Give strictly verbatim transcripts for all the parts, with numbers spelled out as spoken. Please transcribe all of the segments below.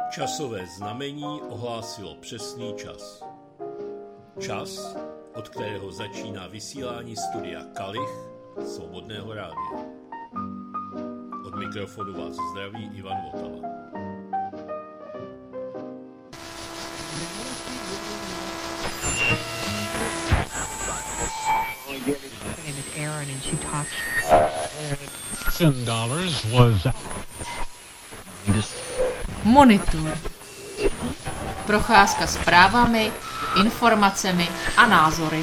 Časové znamení ohlásilo přesný čas. Čas, od kterého začíná vysílání studia Kalich Svobodného rádia. Od mikrofonu vás zdraví Ivan Votava. Monitor. Procházka zprávami, informacemi a názory.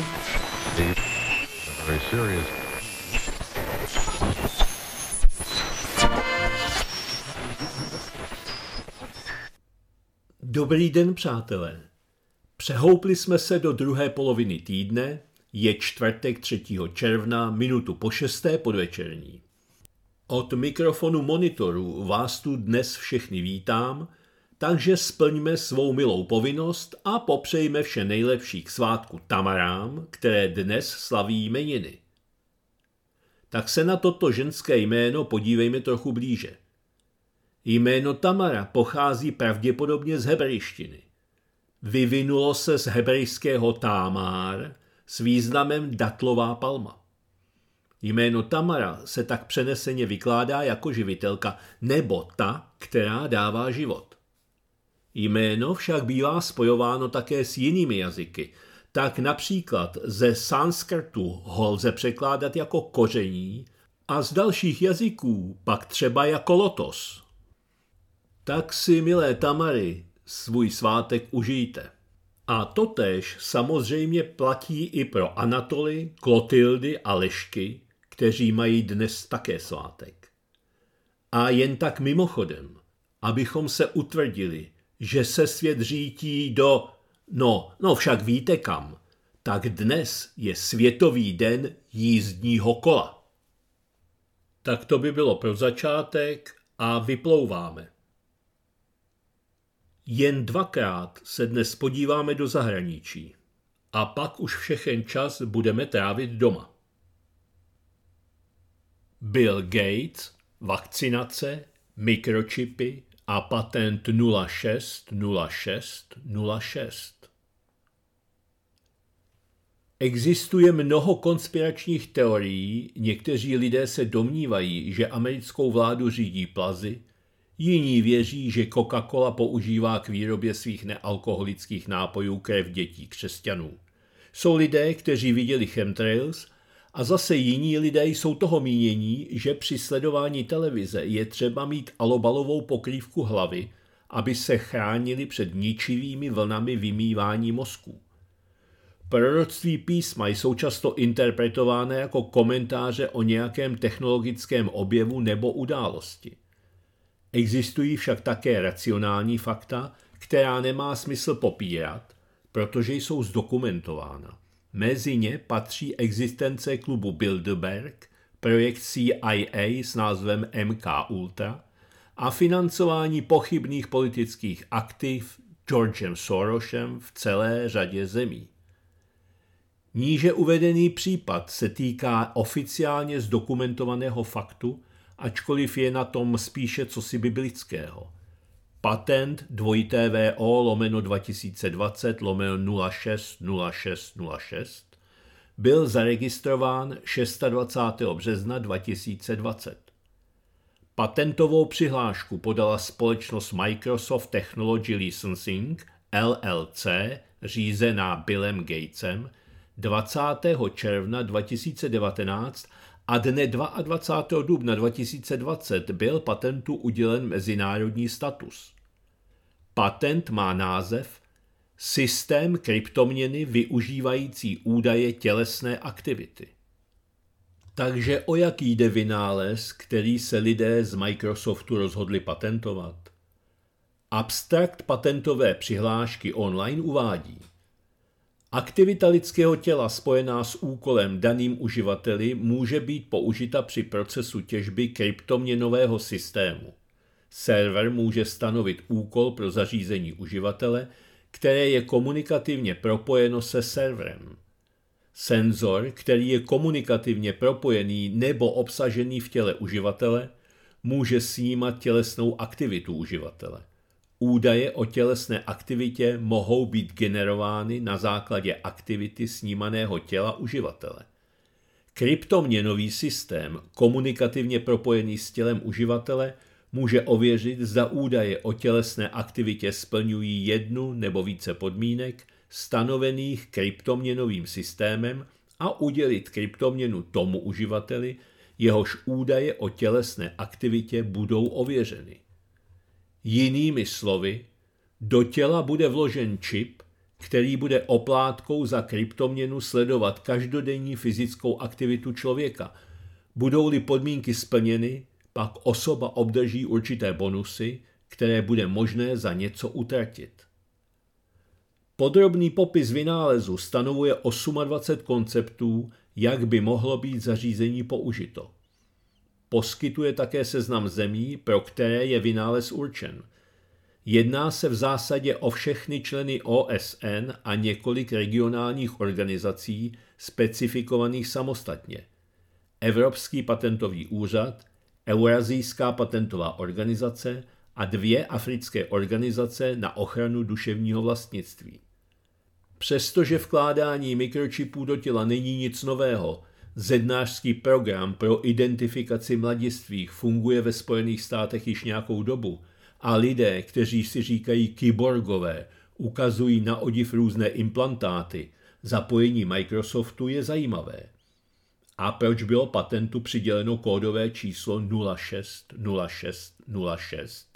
Dobrý den, přátelé. Přehoupli jsme se do druhé poloviny týdne, je čtvrtek třetího června, minutu po šesté podvečerní. Od mikrofonu monitoru vás tu dnes všechny vítám, takže splňme svou milou povinnost a popřejme vše nejlepší k svátku Tamarám, které dnes slaví jmeniny. Tak se na toto ženské jméno podívejme trochu blíže. Jméno Tamara pochází pravděpodobně z hebrejštiny. Vyvinulo se z hebrejského Támár s významem datlová palma. Jméno Tamara se tak přeneseně vykládá jako živitelka nebo ta, která dává život. Jméno však bývá spojováno také s jinými jazyky, tak například ze sanskrtu ho lze překládat jako koření a z dalších jazyků pak třeba jako lotos. Tak si, milé Tamary, svůj svátek užijte. A totéž samozřejmě platí i pro Anatoly, Klotildy a Lešky, kteří mají dnes také svátek. A jen tak mimochodem, abychom se utvrdili, že se svět řítí do, no, no však víte kam, tak dnes je Světový den jízdního kola. Tak to by bylo pro začátek a vyplouváme. Jen dvakrát se dnes podíváme do zahraničí a pak už všechen čas budeme trávit doma. Bill Gates, vakcinace, mikročipy a patent nula šest nula šest nula šest. Existuje mnoho konspiračních teorií, někteří lidé se domnívají, že americkou vládu řídí plazy, jiní věří, že Coca-Cola používá k výrobě svých nealkoholických nápojů krev dětí křesťanů. Jsou lidé, kteří viděli chemtrails, a zase jiní lidé jsou toho mínění, že při sledování televize je třeba mít alobalovou pokrývku hlavy, aby se chránili před ničivými vlnami vymývání mozků. Proroctví písma jsou často interpretovány jako komentáře o nějakém technologickém objevu nebo události. Existují však také racionální fakta, která nemá smysl popírat, protože jsou zdokumentována. Mezi ně patří existence klubu Bilderberg, projekt C I A s názvem M K Ultra a financování pochybných politických aktiv Georgem Sorosem v celé řadě zemí. Níže uvedený případ se týká oficiálně zdokumentovaného faktu, ačkoliv je na tom spíše cosi biblického. Patent dvojité V O lomeno dva tisíce dvacet lomeno nula šest nula šest nula šest byl zaregistrován dvacátého šestého března dva tisíce dvacet. Patentovou přihlášku podala společnost Microsoft Technology Licensing L L C řízená Billem Gatesem dvacátého června dva tisíce devatenáct a dne dvacátého druhého dubna dva tisíce dvacet byl patentu udělen mezinárodní status. Patent má název Systém kryptoměny využívající údaje tělesné aktivity. Takže o jaký jde vynález, který se lidé z Microsoftu rozhodli patentovat? Abstrakt patentové přihlášky online uvádí: aktivita lidského těla spojená s úkolem daným uživateli může být použita při procesu těžby kryptoměnového systému. Server může stanovit úkol pro zařízení uživatele, které je komunikativně propojeno se serverem. Senzor, který je komunikativně propojený nebo obsažený v těle uživatele, může snímat tělesnou aktivitu uživatele. Údaje o tělesné aktivitě mohou být generovány na základě aktivity snímaného těla uživatele. Kryptoměnový systém, komunikativně propojený s tělem uživatele, může ověřit, zda údaje o tělesné aktivitě splňují jednu nebo více podmínek stanovených kryptoměnovým systémem a udělit kryptoměnu tomu uživateli, jehož údaje o tělesné aktivitě budou ověřeny. Jinými slovy, do těla bude vložen čip, který bude oplátkou za kryptoměnu sledovat každodenní fyzickou aktivitu člověka. Budou-li podmínky splněny, pak osoba obdrží určité bonusy, které bude možné za něco utratit. Podrobný popis vynálezu stanovuje dvacet osm konceptů, jak by mohlo být zařízení použito. Poskytuje také seznam zemí, pro které je vynález určen. Jedná se v zásadě o všechny členy O S N a několik regionálních organizací specifikovaných samostatně. Evropský patentový úřad, Eurazijská patentová organizace a dvě africké organizace na ochranu duševního vlastnictví. Přestože vkládání mikročipů do těla není nic nového, zednářský program pro identifikaci mladistvých funguje ve Spojených státech již nějakou dobu a lidé, kteří si říkají kyborgové, ukazují na odiv různé implantáty. Zapojení Microsoftu je zajímavé. A proč bylo patentu přiděleno kódové číslo nula šest nula šest nula šest?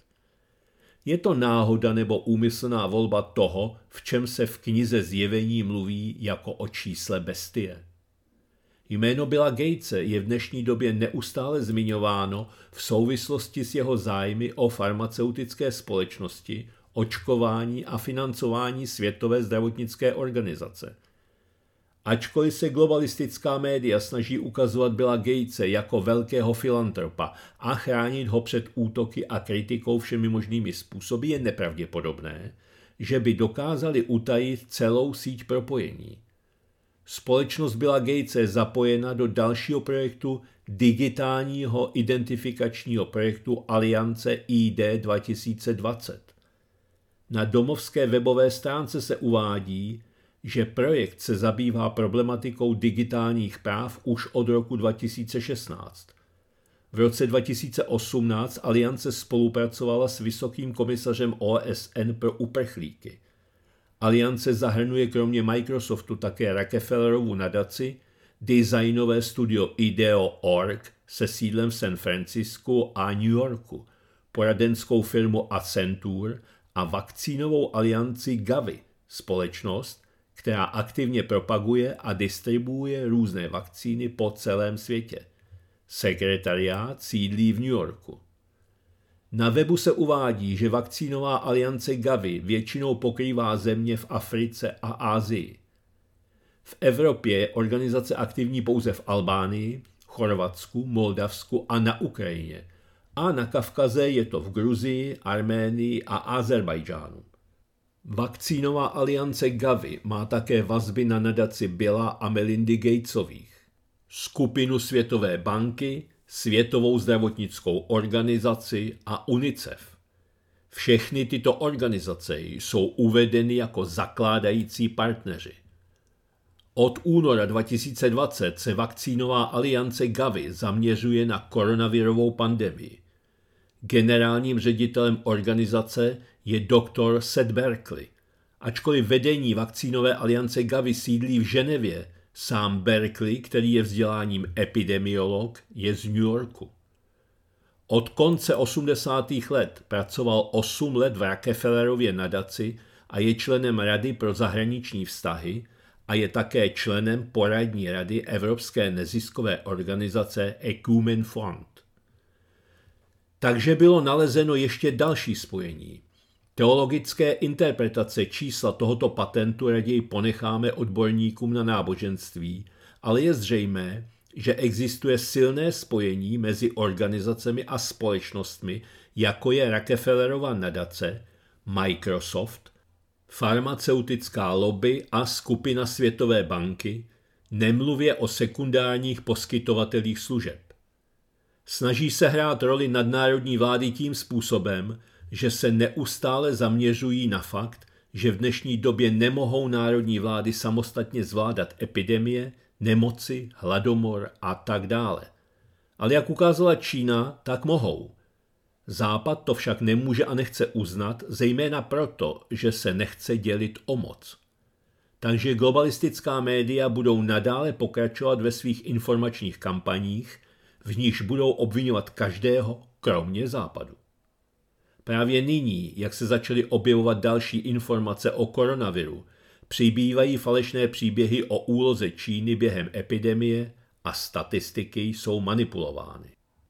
Je to náhoda nebo úmyslná volba toho, v čem se v knize Zjevení mluví jako o čísle bestie? Jméno Billa Gatese je v dnešní době neustále zmiňováno v souvislosti s jeho zájmy o farmaceutické společnosti, očkování a financování Světové zdravotnické organizace. Ačkoliv se globalistická média snaží ukazovat Billa Gatese jako velkého filantropa a chránit ho před útoky a kritikou všemi možnými způsoby, je nepravděpodobné, že by dokázali utajit celou síť propojení. Společnost Billa Gatese je zapojena do dalšího projektu digitálního identifikačního projektu Aliance I D dva tisíce dvacet. Na domovské webové stránce se uvádí, že projekt se zabývá problematikou digitálních práv už od roku dva tisíce šestnáct. V roce dva tisíce osmnáct Aliance spolupracovala s Vysokým komisařem O S N pro uprchlíky. Aliance zahrnuje kromě Microsoftu také Rockefellerovu nadaci, designové studio Ideo tečka org se sídlem v San Francisku a New Yorku, poradenskou firmu Accenture a vakcínovou alianci Gavi, společnost, která aktivně propaguje a distribuuje různé vakcíny po celém světě. Sekretariát sídlí v New Yorku. Na webu se uvádí, že vakcínová aliance Gavi většinou pokrývá země v Africe a Asii. V Evropě je organizace aktivní pouze v Albánii, Chorvatsku, Moldavsku a na Ukrajině. A na Kavkaze je to v Gruzii, Arménii a Azerbajdžánu. Vakcínová aliance Gavi má také vazby na nadaci Billa a Melindy Gatesových, skupinu Světové banky, Světovou zdravotnickou organizaci a UNICEF. Všechny tyto organizace jsou uvedeny jako zakládající partneři. Od února dva tisíce dvacet se vakcínová aliance Gavi zaměřuje na koronavirovou pandemii. Generálním ředitelem organizace je doktor Seth Berkley. Ačkoliv vedení vakcínové aliance Gavi sídlí v Ženevě, sám Berkley, který je vzděláním epidemiolog, je z New Yorku. Od konce osmdesátých let pracoval osm let v Rockefellerově nadaci a je členem Rady pro zahraniční vztahy a je také členem poradní rady Evropské neziskové organizace Ecumen Fund. Takže bylo nalezeno ještě další spojení. Teologické interpretace čísla tohoto patentu raději ponecháme odborníkům na náboženství, ale je zřejmé, že existuje silné spojení mezi organizacemi a společnostmi, jako je Rockefellerova nadace, Microsoft, farmaceutická lobby a skupina Světové banky, nemluvě o sekundárních poskytovatelích služeb. Snaží se hrát roli nadnárodní vlády tím způsobem, že se neustále zaměřují na fakt, že v dnešní době nemohou národní vlády samostatně zvládat epidemie, nemoci, hladomor a tak dále. Ale jak ukázala Čína, tak mohou. Západ to však nemůže a nechce uznat, zejména proto, že se nechce dělit o moc. Takže globalistická média budou nadále pokračovat ve svých informačních kampaních, v nichž budou obvinovat každého, kromě Západu. Právě nyní, jak se začaly objevovat další informace o koronaviru, přibývají falešné příběhy o úloze Číny během epidemie a statistiky jsou manipulovány.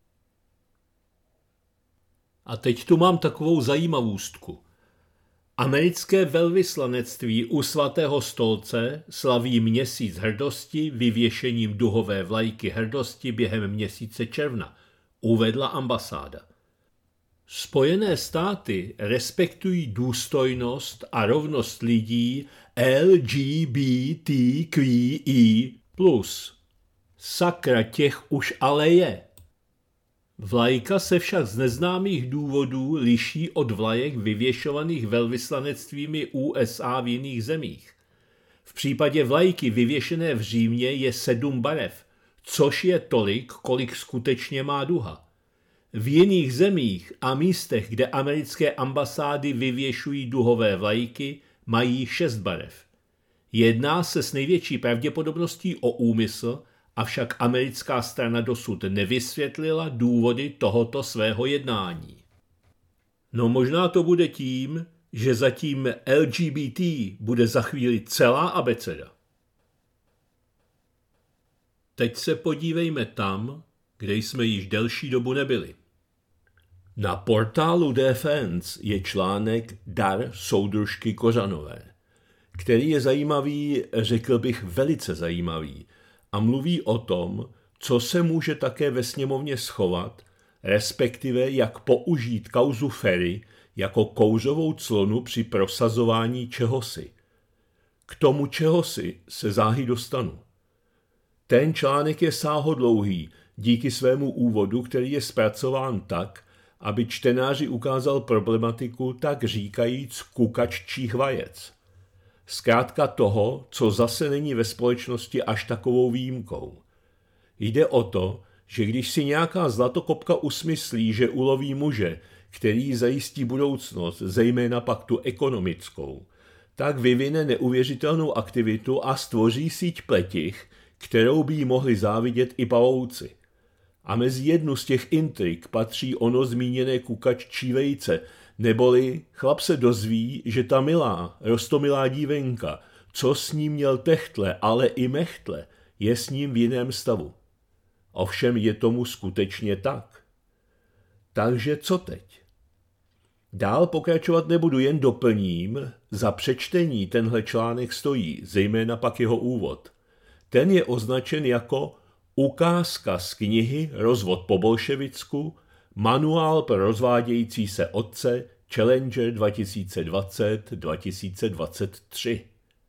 A teď tu mám takovou zajímavostku. Americké velvyslanectví u svatého stolce slaví měsíc hrdosti vyvěšením duhové vlajky hrdosti během měsíce června, uvedla ambasáda. Spojené státy respektují důstojnost a rovnost lidí L G B T Q I plus. Sakra, těch už ale je. Vlajka se však z neznámých důvodů liší od vlajek vyvěšovaných velvyslanectvími U S A v jiných zemích. V případě vlajky vyvěšené v Římě je sedm barev, což je tolik, kolik skutečně má duha. V jiných zemích a místech, kde americké ambasády vyvěšují duhové vlajky, mají šest barev. Jedná se s největší pravděpodobností o úmysl, avšak americká strana dosud nevysvětlila důvody tohoto svého jednání. No možná to bude tím, že zatím L G B T bude za chvíli celá abeceda. Teď se podívejme tam, kde jsme již delší dobu nebyli. Na portálu Defense je článek Dar soudružky Kořanové, který je zajímavý, řekl bych velice zajímavý, a mluví o tom, co se může také ve sněmovně schovat, respektive jak použít kauzu Ferry jako kouřovou clonu při prosazování čehosi. K tomu čehosi se záhy dostanu. Ten článek je sáhodlouhý díky svému úvodu, který je zpracován tak, aby čtenáři ukázal problematiku tak říkajíc kukaččích vajec. Zkrátka toho, co zase není ve společnosti až takovou výjimkou. Jde o to, že když si nějaká zlatokopka usmyslí, že uloví muže, který zajistí budoucnost, zejména pak tu ekonomickou, tak vyvine neuvěřitelnou aktivitu a stvoří síť pletich, kterou by jí mohli závidět i pavouci. A mezi jednu z těch intrik patří ono zmíněné kukaččí vejce, neboli chlap se dozví, že ta milá, roztomilá dívenka, co s ním měl techtle, ale i mechtle, je s ním v jiném stavu. Ovšem je tomu skutečně tak. Takže co teď? Dál pokračovat nebudu, jen doplním, za přečtení tenhle článek stojí, zejména pak jeho úvod. Ten je označen jako ukázka z knihy Rozvod po bolševicku, manuál pro rozvádějící se otce Challenger dva tisíce dvacet až dva tisíce dvacet tři.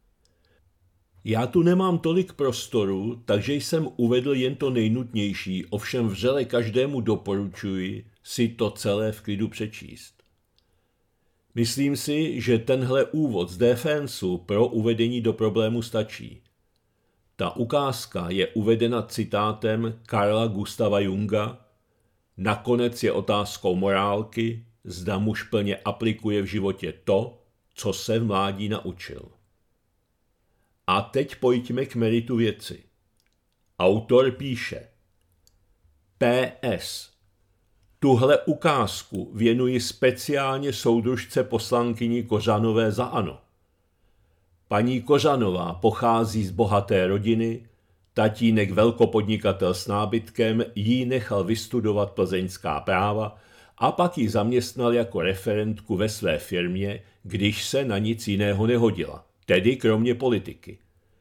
Já tu nemám tolik prostoru, takže jsem uvedl jen to nejnutnější, ovšem vřele každému doporučuji si to celé v klidu přečíst. Myslím si, že tenhle úvod z Defensu pro uvedení do problému stačí. Ta ukázka je uvedena citátem Carla Gustava Junga. Nakonec je otázkou morálky, zda muž plně aplikuje v životě to, co se v mládí naučil. A teď pojďme k meritu věci. Autor píše: P S. Tuhle ukázku věnuji speciálně soudružce poslankyni Kořanové za ANO. Paní Kořanová pochází z bohaté rodiny, tatínek velkopodnikatel s nábytkem jí nechal vystudovat plzeňská práva a pak ji zaměstnal jako referentku ve své firmě, když se na nic jiného nehodila, tedy kromě politiky.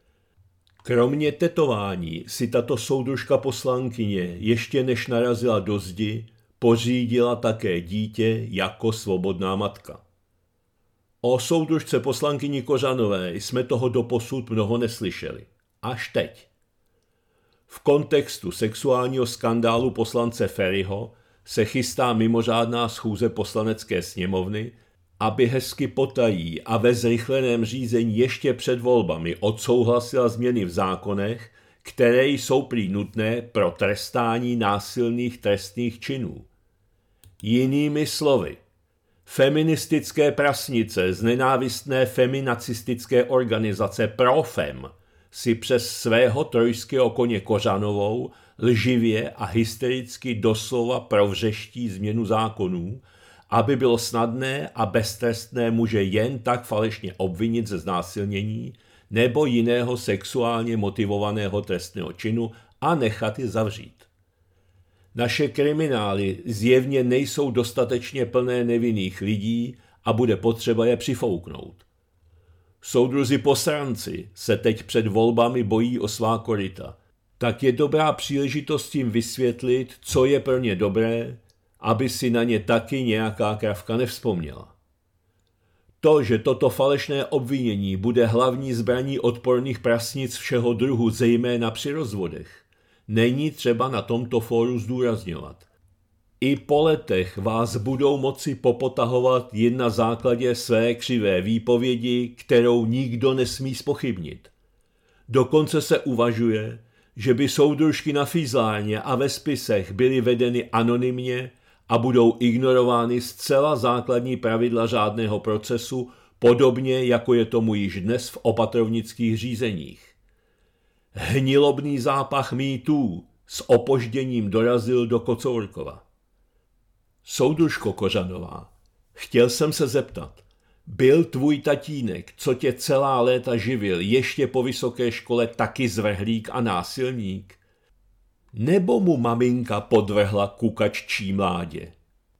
Kromě tetování si tato soudružka poslankyně, ještě než narazila do zdi, pořídila také dítě jako svobodná matka. O soudružce poslankyni Kořanové jsme toho doposud mnoho neslyšeli. Až teď. V kontextu sexuálního skandálu poslance Ferryho se chystá mimořádná schůze poslanecké sněmovny, aby hezky potají a ve zrychleném řízení ještě před volbami odsouhlasila změny v zákonech, které jsou prý nutné pro trestání násilných trestných činů. Jinými slovy, feministické prasnice z nenávistné feminacistické organizace Profem si přes svého trojského koně Kořanovou lživě a hystericky doslova provřeští změnu zákonů, aby bylo snadné a beztrestné muže jen tak falešně obvinit ze znásilnění nebo jiného sexuálně motivovaného trestného činu a nechat je zavřít. Naše kriminály zjevně nejsou dostatečně plné nevinných lidí a bude potřeba je přifouknout. Soudruzi posranci se teď před volbami bojí o svá koryta, tak je dobrá příležitost jim vysvětlit, co je pro ně dobré, aby si na ně taky nějaká kravka nevzpomněla. To, že toto falešné obvinění bude hlavní zbraní odporných prasnic všeho druhu, zejména při rozvodech, není třeba na tomto fóru zdůrazňovat. I po letech vás budou moci popotahovat jen na základě své křivé výpovědi, kterou nikdo nesmí zpochybnit. Dokonce se uvažuje, že by soudružky na fízlárně a ve spisech byly vedeny anonymně a budou ignorovány zcela základní pravidla řádného procesu, podobně jako je tomu již dnes v opatrovnických řízeních. Hnilobný zápach mýtů s opožděním dorazil do Kocourkova. Soudružko Kořanová, chtěl jsem se zeptat, byl tvůj tatínek, co tě celá léta živil, ještě po vysoké škole taky zvrhlík a násilník? Nebo mu maminka podvrhla kukaččí mládě?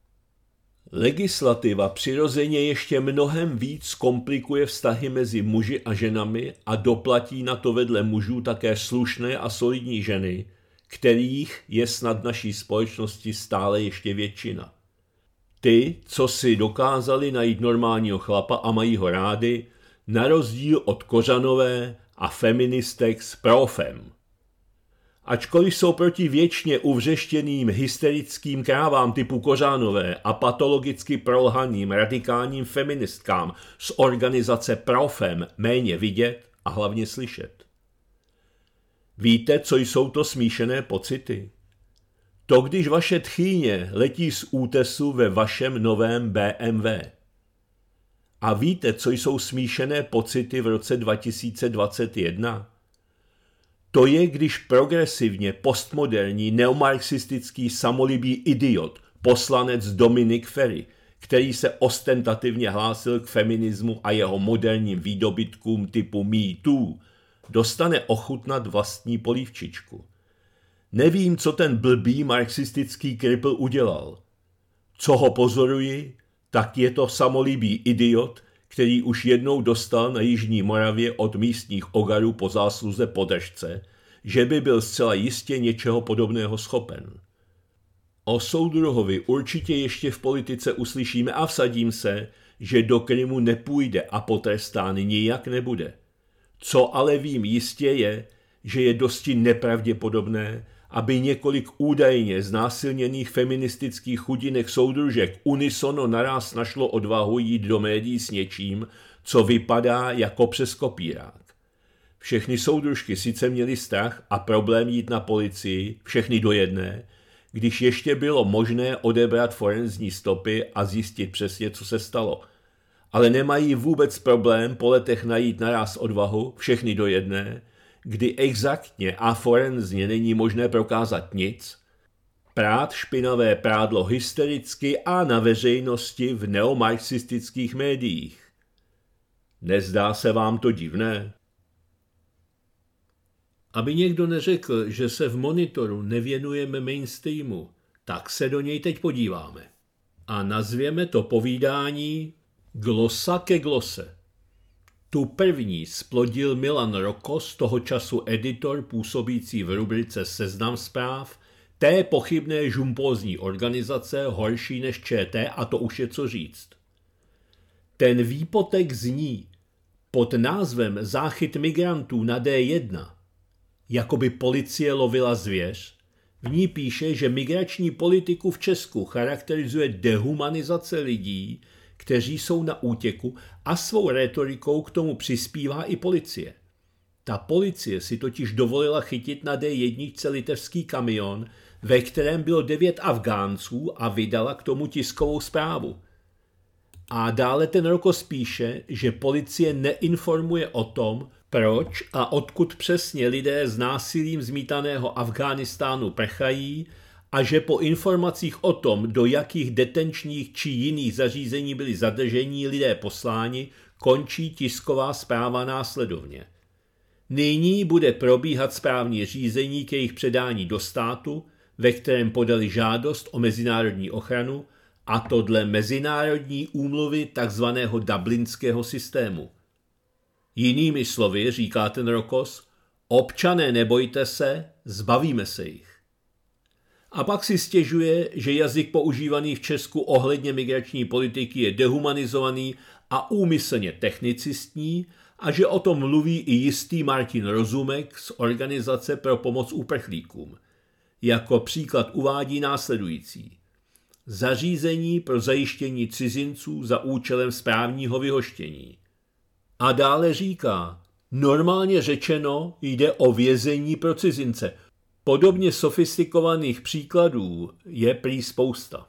Legislativa přirozeně ještě mnohem víc komplikuje vztahy mezi muži a ženami a doplatí na to vedle mužů také slušné a solidní ženy, kterých je snad naší společnosti stále ještě většina. Ty, co si dokázali najít normálního chlapa a mají ho rády, na rozdíl od Kořanové a feministek s Profem. Ačkoliv jsou proti věčně uvřeštěným hysterickým krávám typu Kořánové a patologicky prolhaným radikálním feministkám z organizace Profem méně vidět a hlavně slyšet. Víte, co jsou to smíšené pocity? To, když vaše tchýně letí z útesu ve vašem novém bé em vé. A víte, co jsou smíšené pocity v roce dva tisíce dvacet jedna? To je, když progresivně postmoderní neomarxistický samolibý idiot, poslanec Dominik Ferry, který se ostentativně hlásil k feminismu a jeho moderním výdobytkům typu Me Too, dostane ochutnat vlastní polívčičku. Nevím, co ten blbý marxistický kripl udělal. Co ho pozoruji, tak je to samolibý idiot, který už jednou dostal na Jižní Moravě od místních ogarů po zásluze podržce, že by byl zcela jistě něčeho podobného schopen. O soudruhovi určitě ještě v politice uslyšíme a vsadím se, že do Krymu nepůjde a potrestán nijak nebude. Co ale vím jistě je, že je dosti nepravděpodobné, aby několik údajně znásilněných feministických chudinek soudružek unisono naraz našlo odvahu jít do médií s něčím, co vypadá jako přes kopírák. Všechny soudružky sice měly strach a problém jít na policii, všechny do jedné, když ještě bylo možné odebrat forenzní stopy a zjistit přesně, co se stalo. Ale nemají vůbec problém po letech najít naraz odvahu, všechny do jedné, kdy exaktně a forenzně není možné prokázat nic, prát špinavé prádlo hystericky a na veřejnosti v neomarxistických médiích. Nezdá se vám to divné? Aby někdo neřekl, že se v Monitoru nevěnujeme mainstreamu, tak se do něj teď podíváme. A nazvěme to povídání Glosa ke glose. Tu první splodil Milan Rokos, toho času editor působící v rubrice Seznam zpráv, té pochybné žumpózní organizace horší než ČT, a to už je co říct. Ten výpotek zní pod názvem Záchyt migrantů na dé jedna, jako by policie lovila zvěř, V ní píše, že migrační politiku v Česku charakterizuje dehumanizace lidí, kteří jsou na útěku, a svou rétorikou k tomu přispívá i policie. Ta policie si totiž dovolila chytit na dé jedna litevský kamion, ve kterém bylo devět Afgánců, a vydala k tomu tiskovou zprávu. A dále ten Rokos píše, že policie neinformuje o tom, proč a odkud přesně lidé z násilím zmítaného Afghánistánu prchají, a že po informacích o tom, do jakých detenčních či jiných zařízení byli zadržení lidé posláni, končí tisková zpráva následovně. Nyní bude probíhat správní řízení k jejich předání do státu, ve kterém podali žádost o mezinárodní ochranu, a to dle mezinárodní úmluvy tzv. Dublinského systému. Jinými slovy, říká ten Rokos, občané, nebojte se, zbavíme se jich. A pak si stěžuje, že jazyk používaný v Česku ohledně migrační politiky je dehumanizovaný a úmyslně technicistní, a že o tom mluví i jistý Martin Rozumek z Organizace pro pomoc uprchlíkům. Jako příklad uvádí následující. Zařízení pro zajištění cizinců za účelem správního vyhoštění. A dále říká, normálně řečeno jde o vězení pro cizince. Podobně sofistikovaných příkladů je prý spousta.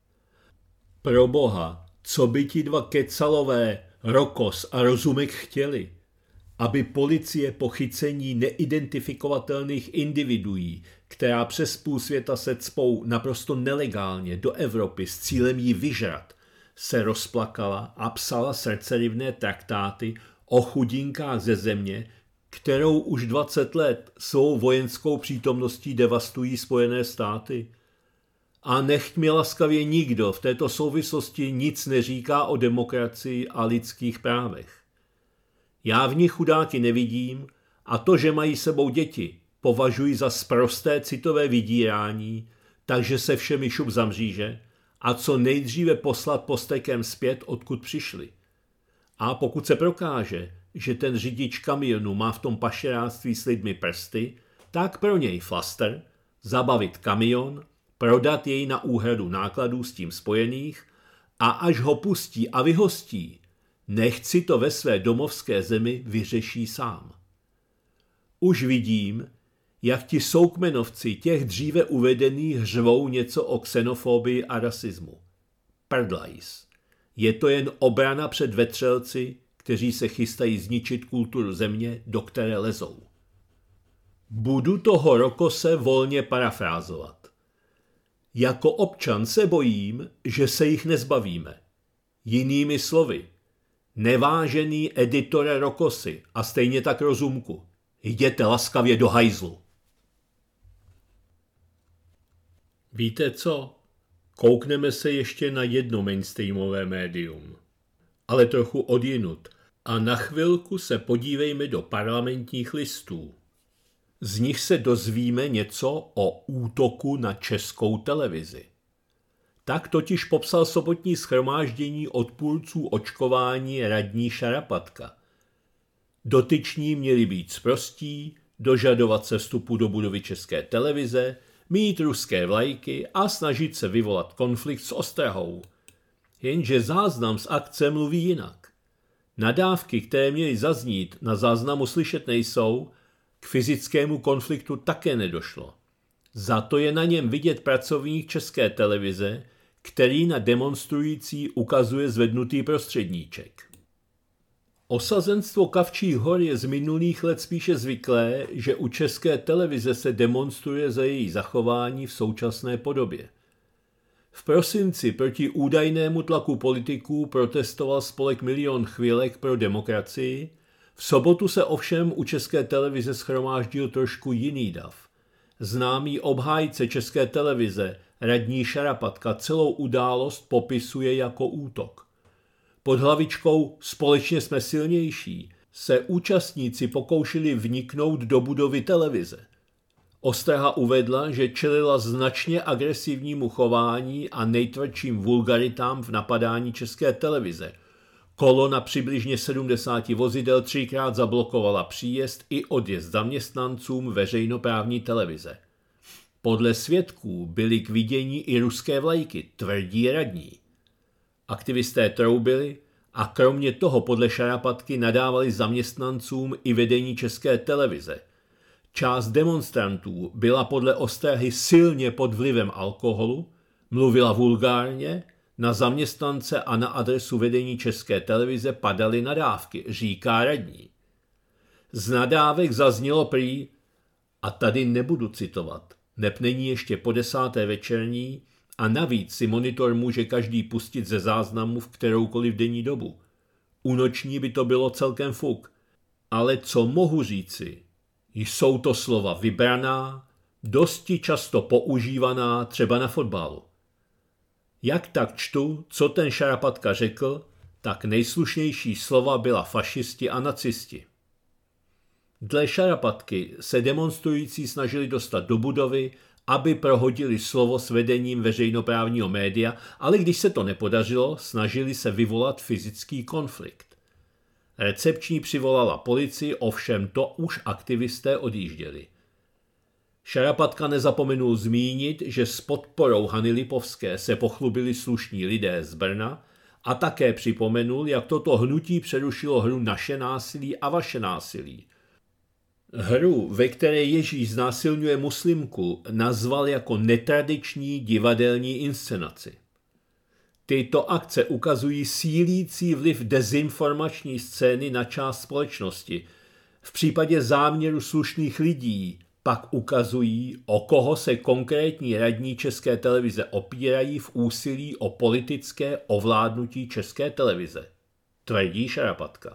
Pro boha, co by ti dva kecalové, Rokos a Rozumek, chtěli? Aby policie po chycení neidentifikovatelných individuí, která přes půl světa se cpou naprosto nelegálně do Evropy s cílem jí vyžrat, se rozplakala a psala srdcerivné traktáty o chudinkách ze země, kterou už dvacet let svou vojenskou přítomností devastují Spojené státy. A nechť mi laskavě nikdo v této souvislosti nic neříká o demokracii a lidských právech. Já v nich chudáky nevidím, a to, že mají sebou děti, považuji za sprosté citové vydírání, takže se všemi šup za mříže a co nejdříve poslat postekem zpět, odkud přišli. A pokud se prokáže, že ten řidič kamionu má v tom pašeráctví s lidmi prsty, tak pro něj flaster, zabavit kamion, prodat jej na úhradu nákladů s tím spojených, a až ho pustí a vyhostí, nechť si to ve své domovské zemi vyřeší sám. Už vidím, jak ti soukmenovci těch dříve uvedených hřvou něco o xenofobii a rasismu. Prdlajs. Je to jen obrana před vetřelci, kteří se chystají zničit kulturu země, do které lezou. Budu toho Rokose volně parafrázovat. Jako občan se bojím, že se jich nezbavíme. Jinými slovy, nevážený editore Rokosy a stejně tak Rozumku, jděte laskavě do hajzlu. Víte co? Koukneme se ještě na jedno mainstreamové médium. Ale trochu odjinud. A na chvilku se podívejme do Parlamentních listů. Z nich se dozvíme něco o útoku na Českou televizi. Tak totiž popsal sobotní shromáždění odpůrců očkování radní Šarapatka. Dotyční měli být sprostí, dožadovat se vstupu do budovy České televize, mít ruské vlajky a snažit se vyvolat konflikt s ostrahou. Jenže záznam z akce mluví jinak. Nadávky, které měly zaznít, na záznamu slyšet nejsou, k fyzickému konfliktu také nedošlo. Za to je na něm vidět pracovník České televize, který na demonstrující ukazuje zvednutý prostředníček. Osazenstvo Kavčích hor je z minulých let spíše zvyklé, že u České televize se demonstruje za její zachování v současné podobě. V prosinci proti údajnému tlaku politiků protestoval spolek Milion chvilek pro demokracii, v sobotu se ovšem u České televize shromáždil trošku jiný dav. Známý obhájce České televize, radní Šarapatka, celou událost popisuje jako útok. Pod hlavičkou Společně jsme silnější se účastníci pokoušeli vniknout do budovy televize. Ostraha uvedla, že čelila značně agresivnímu chování a nejtvrdším vulgaritám v napadání České televize. Kolona přibližně sedmdesáti vozidel třikrát zablokovala příjezd i odjezd zaměstnancům veřejnoprávní televize. Podle svědků byly k vidění i ruské vlajky, tvrdí radní. Aktivisté troubili a kromě toho podle Šarapatky nadávali zaměstnancům i vedení České televize. Část demonstrantů byla podle Ostrahy silně pod vlivem alkoholu, mluvila vulgárně, na zaměstnance a na adresu vedení České televize padaly nadávky, říká radní. Z nadávek zaznělo prý, a tady nebudu citovat, neb není ještě po desáté večerní a navíc si monitor může každý pustit ze záznamu v kteroukoliv denní dobu. U noční by to bylo celkem fuk, ale co mohu říci, jsou to slova vybraná, dosti často používaná třeba na fotbalu. Jak tak čtu, co ten Šarapatka řekl, tak nejslušnější slova byla fašisti a nacisti. Dle Šarapatky se demonstrující snažili dostat do budovy, aby prohodili slovo s vedením veřejnoprávního média, ale když se to nepodařilo, snažili se vyvolat fyzický konflikt. Recepční přivolala policii, ovšem to už aktivisté odjížděli. Šarapatka nezapomenul zmínit, že s podporou Hany Lipovské se pochlubili slušní lidé z Brna a také připomenul, jak toto hnutí přerušilo hru Naše násilí a vaše násilí. Hru, ve které Ježíš znásilňuje muslimku, nazval jako netradiční divadelní inscenaci. Tyto akce ukazují sílící vliv dezinformační scény na část společnosti. V případě záměru slušných lidí pak ukazují, o koho se konkrétní radní České televize opírají v úsilí o politické ovládnutí České televize, tvrdí Šarapatka.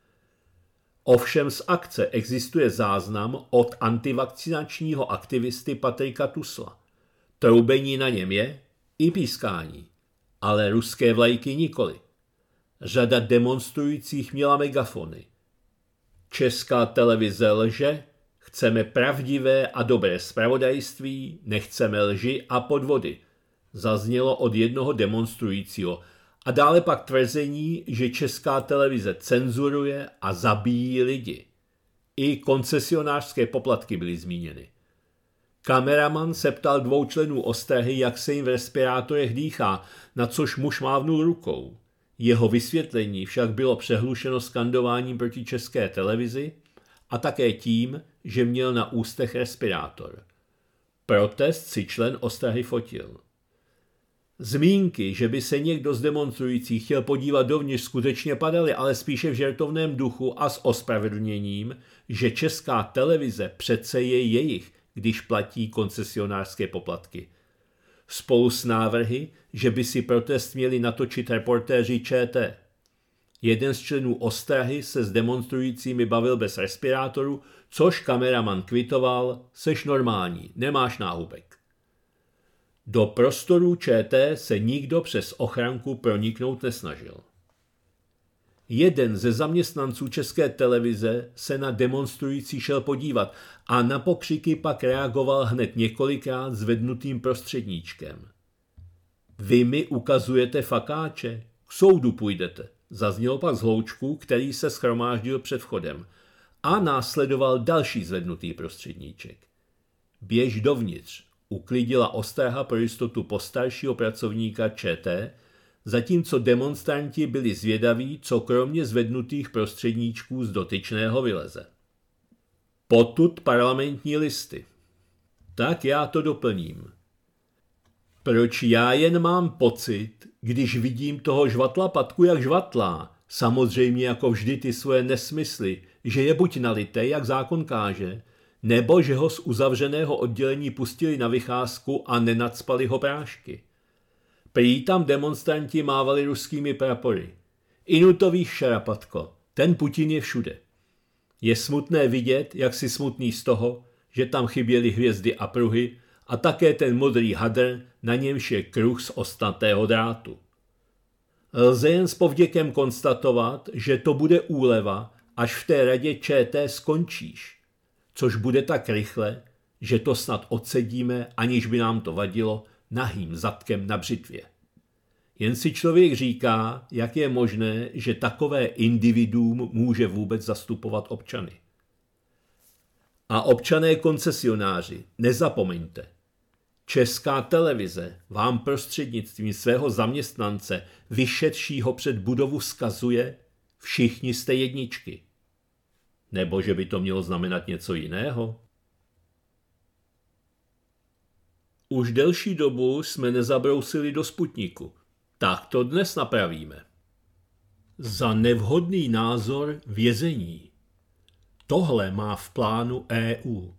Ovšem z akce existuje záznam od antivakcinačního aktivisty Patrika Tusla. Troubení na něm je i pískání, ale ruské vlajky nikoli. Řada demonstrujících měla megafony. Česká televize lže, chceme pravdivé a dobré zpravodajství, nechceme lži a podvody, zaznělo od jednoho demonstrujícího. A dále pak tvrzení, že Česká televize cenzuruje a zabíjí lidi. I koncesionářské poplatky byly zmíněny. Kameraman se ptal dvou členů Ostrahy, jak se jim v respirátorech dýchá, na což muž mávnul rukou. Jeho vysvětlení však bylo přehlušeno skandováním proti České televizi a také tím, že měl na ústech respirátor. Protest si člen Ostrahy fotil. Zmínky, že by se někdo z demonstrujících chtěl podívat dovnitř, skutečně padaly, ale spíše v žertovném duchu a s ospravedlněním, že Česká televize přece je jejich, když platí koncesionářské poplatky. Spolu s návrhy, že by si protest měli natočit reportéři ČT. Jeden z členů Ostrahy se s demonstrujícími bavil bez respirátoru, což kameraman kvitoval, seš normální, nemáš náhubek. Do prostorů ČT se nikdo přes ochranku proniknout nesnažil. Jeden ze zaměstnanců České televize se na demonstrující šel podívat a na pokřiky pak reagoval hned několikrát zvednutým prostředníčkem. Vy mi ukazujete fakáče, k soudu půjdete, zazněl pak z hloučku, který se shromáždil před vchodem, a následoval další zvednutý prostředníček. Běž dovnitř, uklidila Ostraha pro jistotu postaršího pracovníka ČT, zatímco demonstranti byli zvědaví, co kromě zvednutých prostředníčků z dotyčného vyleze. Potud parlamentní listy. Tak já to doplním. Proč já jen mám pocit, když vidím toho žvatlapatku, jak žvatlá, samozřejmě jako vždy ty svoje nesmysly, že je buď nalité, jak zákon káže, nebo že ho z uzavřeného oddělení pustili na vycházku a nenacpali ho prášky. Prý tam demonstranti mávali ruskými prapory. Inutových Šarapatko, ten Putin je všude. Je smutné vidět, jak si smutný z toho, že tam chyběly hvězdy a pruhy a také ten modrý hadr, na němž je kruh z ostnatého drátu. Lze jen s povděkem konstatovat, že to bude úleva, až v té radě ČT skončíš, což bude tak rychle, že to snad odsedíme, aniž by nám to vadilo, nahým zadkem na břitvě. Jen si člověk říká, jak je možné, že takové individuum může vůbec zastupovat občany. A občané koncesionáři, nezapomeňte, Česká televize vám prostřednictvím svého zaměstnance vyšetšího před budovu vzkazuje: všichni jste jedničky. Nebo že by to mělo znamenat něco jiného? Už delší dobu jsme nezabrousili do Sputniku. Tak to dnes napravíme. Za nevhodný názor vězení. Tohle má v plánu E U.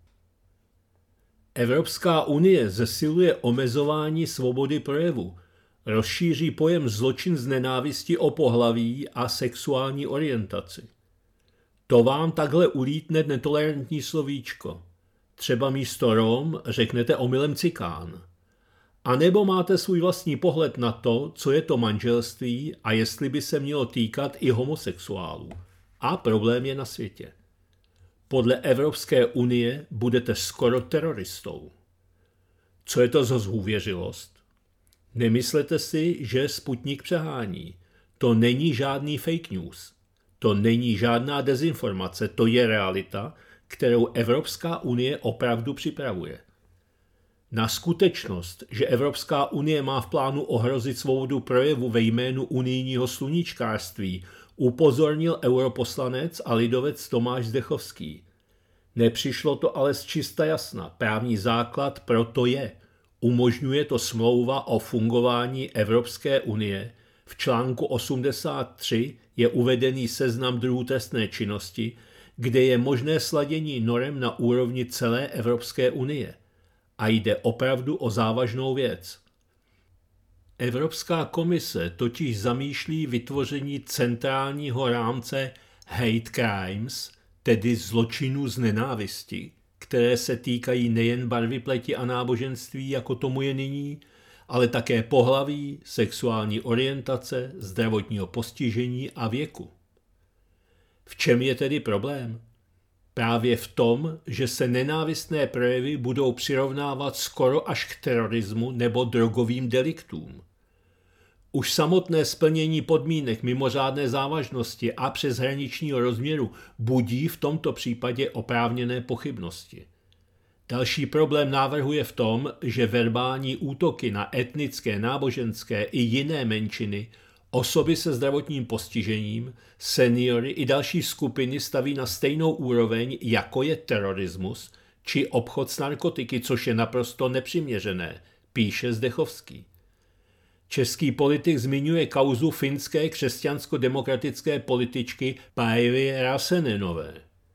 Evropská unie zesiluje omezování svobody projevu, rozšíří pojem zločin z nenávisti o pohlaví a sexuální orientaci. To vám takhle ulítne netolerantní slovíčko. Třeba místo Rom řeknete omylem cikán. A nebo máte svůj vlastní pohled na to, co je to manželství a jestli by se mělo týkat i homosexuálů. A problém je na světě. Podle Evropské unie budete skoro teroristou. Co je to za zhůvěřilost? Nemyslete si, že Sputnik přehání. To není žádný fake news. To není žádná dezinformace, to je realita, kterou Evropská unie opravdu připravuje. Na skutečnost, že Evropská unie má v plánu ohrozit svobodu projevu ve jménu unijního sluníčkářství, upozornil europoslanec a lidovec Tomáš Zdechovský. Nepřišlo to ale z čista jasna. Právní základ proto je. Umožňuje to smlouva o fungování Evropské unie. V článku osmdesát tři je uvedený seznam druhů trestné činnosti, kde je možné sladění norem na úrovni celé Evropské unie. A jde opravdu o závažnou věc. Evropská komise totiž zamýšlí vytvoření centrálního rámce hate crimes, tedy zločinů z nenávisti, které se týkají nejen barvy pleti a náboženství, jako tomu je nyní, ale také pohlaví, sexuální orientace, zdravotního postižení a věku. V čem je tedy problém? Právě v tom, že se nenávistné projevy budou přirovnávat skoro až k terorismu nebo drogovým deliktům. Už samotné splnění podmínek mimořádné závažnosti a přeshraničního rozměru budí v tomto případě oprávněné pochybnosti. Další problém návrhu je v tom, že verbální útoky na etnické, náboženské i jiné menšiny, osoby se zdravotním postižením, seniory i další skupiny staví na stejnou úroveň, jako je terorismus či obchod s narkotiky, což je naprosto nepřiměřené, píše Zdechovský. Český politik zmiňuje kauzu finské křesťansko-demokratické političky Päivi Räsänenové.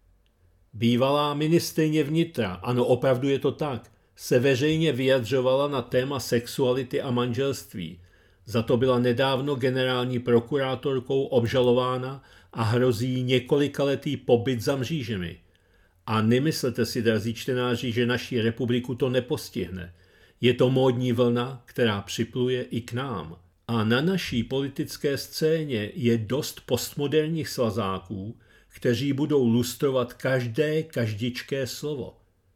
Bývalá ministryně vnitra, ano, opravdu je to tak, se veřejně vyjadřovala na téma sexuality a manželství. Za to byla nedávno generální prokurátorkou obžalována a hrozí několikaletý pobyt za mřížemi. A nemyslete si, drazí čtenáři, že naší republiku to nepostihne. Je to módní vlna, která připluje i k nám. A na naší politické scéně je dost postmoderních svazáků, kteří budou lustrovat každé každičké slovo.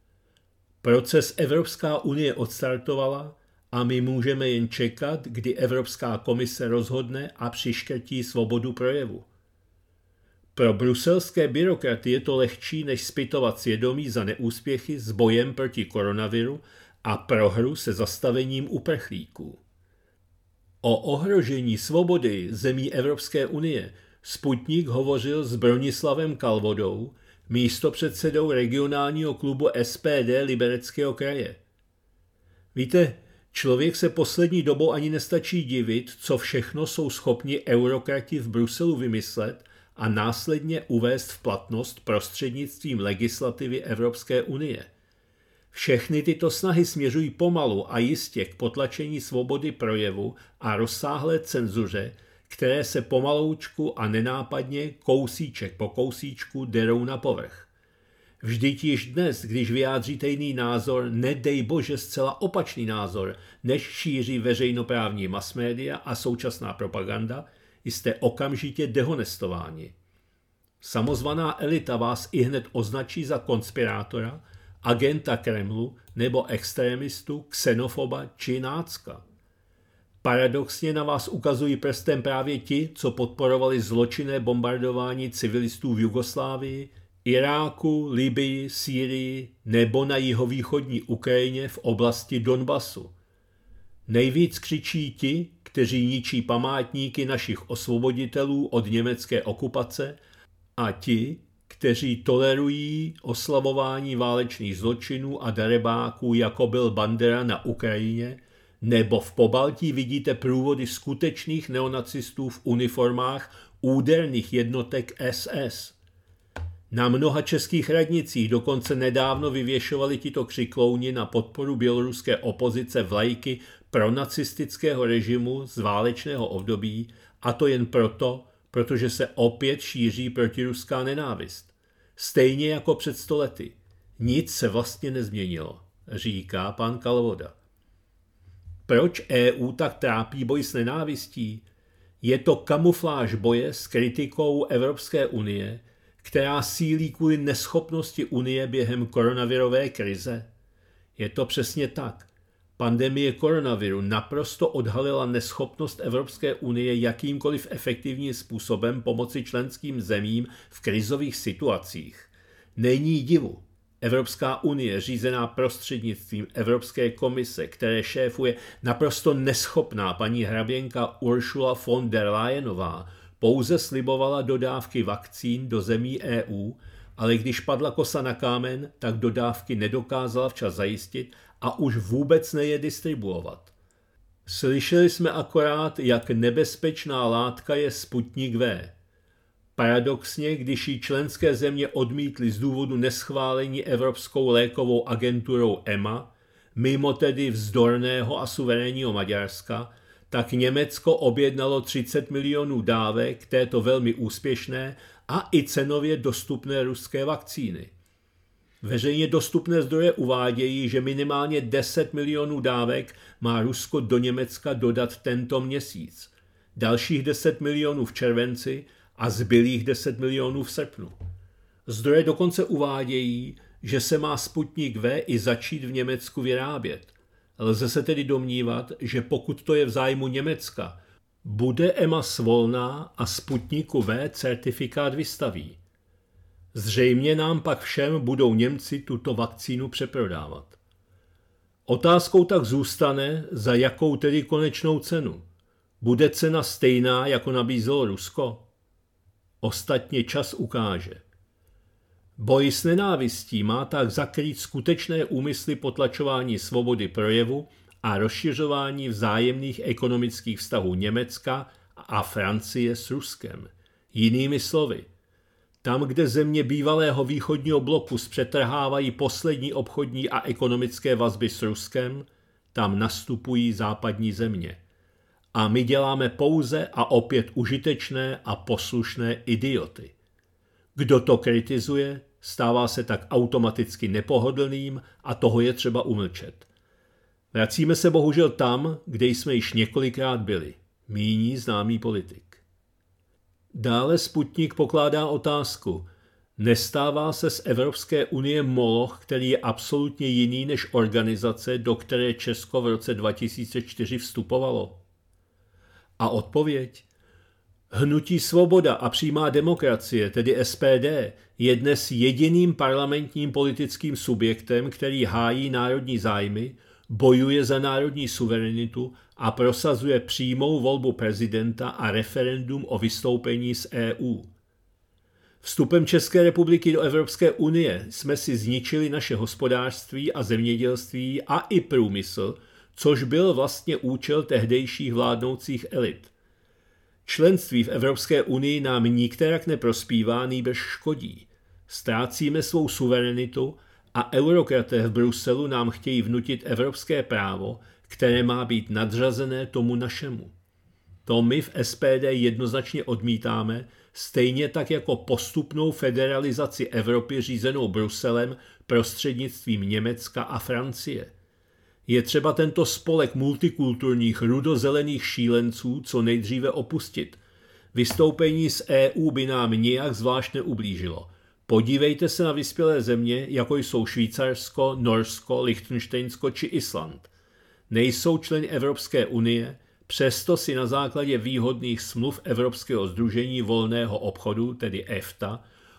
Proces Evropská unie odstartovala a my můžeme jen čekat, kdy Evropská komise rozhodne a přiškrtí svobodu projevu. Pro bruselské byrokraty je to lehčí, než zpytovat svědomí za neúspěchy s bojem proti koronaviru a prohru se zastavením uprchlíků. O ohrožení svobody zemí Evropské unie Sputnik hovořil s Bronislavem Kalvodou, místopředsedou regionálního klubu S P D Libereckého kraje. Víte, člověk se poslední dobou ani nestačí divit, co všechno jsou schopni eurokrati v Bruselu vymyslet a následně uvést v platnost prostřednictvím legislativy Evropské unie. Všechny tyto snahy směřují pomalu a jistě k potlačení svobody projevu a rozsáhlé cenzuře, které se pomaloučku a nenápadně kousíček po kousíčku derou na povrch. Vždyť již dnes, když vyjádříte jiný názor, nedej bože zcela opačný názor, než šíří veřejnoprávní masmédia a současná propaganda, jste okamžitě dehonestováni. Samozvaná elita vás ihned označí za konspirátora, agenta Kremlu nebo extremistu, xenofoba či nácka. Paradoxně na vás ukazují prstem právě ti, co podporovali zločinné bombardování civilistů v Jugoslávii, Iráku, Libii, Sýrii nebo na jihovýchodní Ukrajině v oblasti Donbasu. Nejvíc křičí ti, kteří ničí památníky našich osvoboditelů od německé okupace, a ti, kteří tolerují oslavování válečných zločinů a darebáků, jako byl Bandera na Ukrajině, nebo v Pobaltí vidíte průvody skutečných neonacistů v uniformách úderných jednotek S S. Na mnoha českých radnicích dokonce nedávno vyvěšovali tito křiklouni na podporu běloruské opozice vlajky pronacistického režimu z válečného období, a to jen proto, protože se opět šíří protiruská nenávist. Stejně jako před sto lety. Nic se vlastně nezměnilo, říká pan Kalvoda. Proč E U tak trápí boj s nenávistí? Je to kamufláž boje s kritikou Evropské unie, která sílí kvůli neschopnosti Unie během koronavirové krize? Je to přesně tak. Pandemie koronaviru naprosto odhalila neschopnost Evropské unie jakýmkoliv efektivním způsobem pomoci členským zemím v krizových situacích. Není divu. Evropská unie, řízená prostřednictvím Evropské komise, které šéfuje naprosto neschopná paní hraběnka Ursula von der Leyenová, pouze slibovala dodávky vakcín do zemí E U, ale když padla kosa na kámen, tak dodávky nedokázala včas zajistit a už vůbec neje distribuovat. Slyšeli jsme akorát, jak nebezpečná látka je Sputnik V. Paradoxně, když ji členské země odmítly z důvodu neschválení Evropskou lékovou agenturou E M A, mimo tedy vzdorného a suverénního Maďarska, tak Německo objednalo třicet milionů dávek této velmi úspěšné a i cenově dostupné ruské vakcíny. Veřejně dostupné zdroje uvádějí, že minimálně deset milionů dávek má Rusko do Německa dodat tento měsíc, dalších deset milionů v červenci a zbylých deset milionů v srpnu. Zdroje dokonce uvádějí, že se má Sputnik V i začít v Německu vyrábět. Lze se tedy domnívat, že pokud to je v zájmu Německa, bude E M A svolná a Sputniku V certifikát vystaví. Zřejmě nám pak všem budou Němci tuto vakcínu přeprodávat. Otázkou tak zůstane, za jakou tedy konečnou cenu. Bude cena stejná, jako nabízelo Rusko? Ostatně čas ukáže. Boj s nenávistí má tak zakrýt skutečné úmysly potlačování svobody projevu a rozšiřování vzájemných ekonomických vztahů Německa a Francie s Ruskem. Jinými slovy, tam, kde země bývalého východního bloku zpřetrhávají poslední obchodní a ekonomické vazby s Ruskem, tam nastupují západní země. A my děláme pouze a opět užitečné a poslušné idioty. Kdo to kritizuje, stává se tak automaticky nepohodlným a toho je třeba umlčet. Vracíme se bohužel tam, kde jsme již několikrát byli, míní známý politik. Dále Sputnik pokládá otázku, nestává se z Evropské unie moloch, který je absolutně jiný než organizace, do které Česko v roce dva tisíce čtyři vstupovalo? A odpověď? Hnutí Svoboda a přímá demokracie, tedy S P D, je dnes jediným parlamentním politickým subjektem, který hájí národní zájmy, bojuje za národní suverenitu a prosazuje přímou volbu prezidenta a referendum o vystoupení z E U. Vstupem České republiky do Evropské unie jsme si zničili naše hospodářství a zemědělství a i průmysl, což byl vlastně účel tehdejších vládnoucích elit. Členství v Evropské unii nám nikterak neprospívá, nýbrž škodí. Ztrácíme svou suverenitu a eurokraté v Bruselu nám chtějí vnutit evropské právo, které má být nadřazené tomu našemu. To my v S P D jednoznačně odmítáme, stejně tak jako postupnou federalizaci Evropy řízenou Bruselem prostřednictvím Německa a Francie. Je třeba tento spolek multikulturních rudozelených šílenců co nejdříve opustit. Vystoupení z E U by nám nijak zvlášť neublížilo. Podívejte se na vyspělé země, jako jsou Švýcarsko, Norsko, Lichtenštejnsko či Island. Nejsou členy Evropské unie, přesto si na základě výhodných smluv Evropského sdružení volného obchodu, tedy E F T A,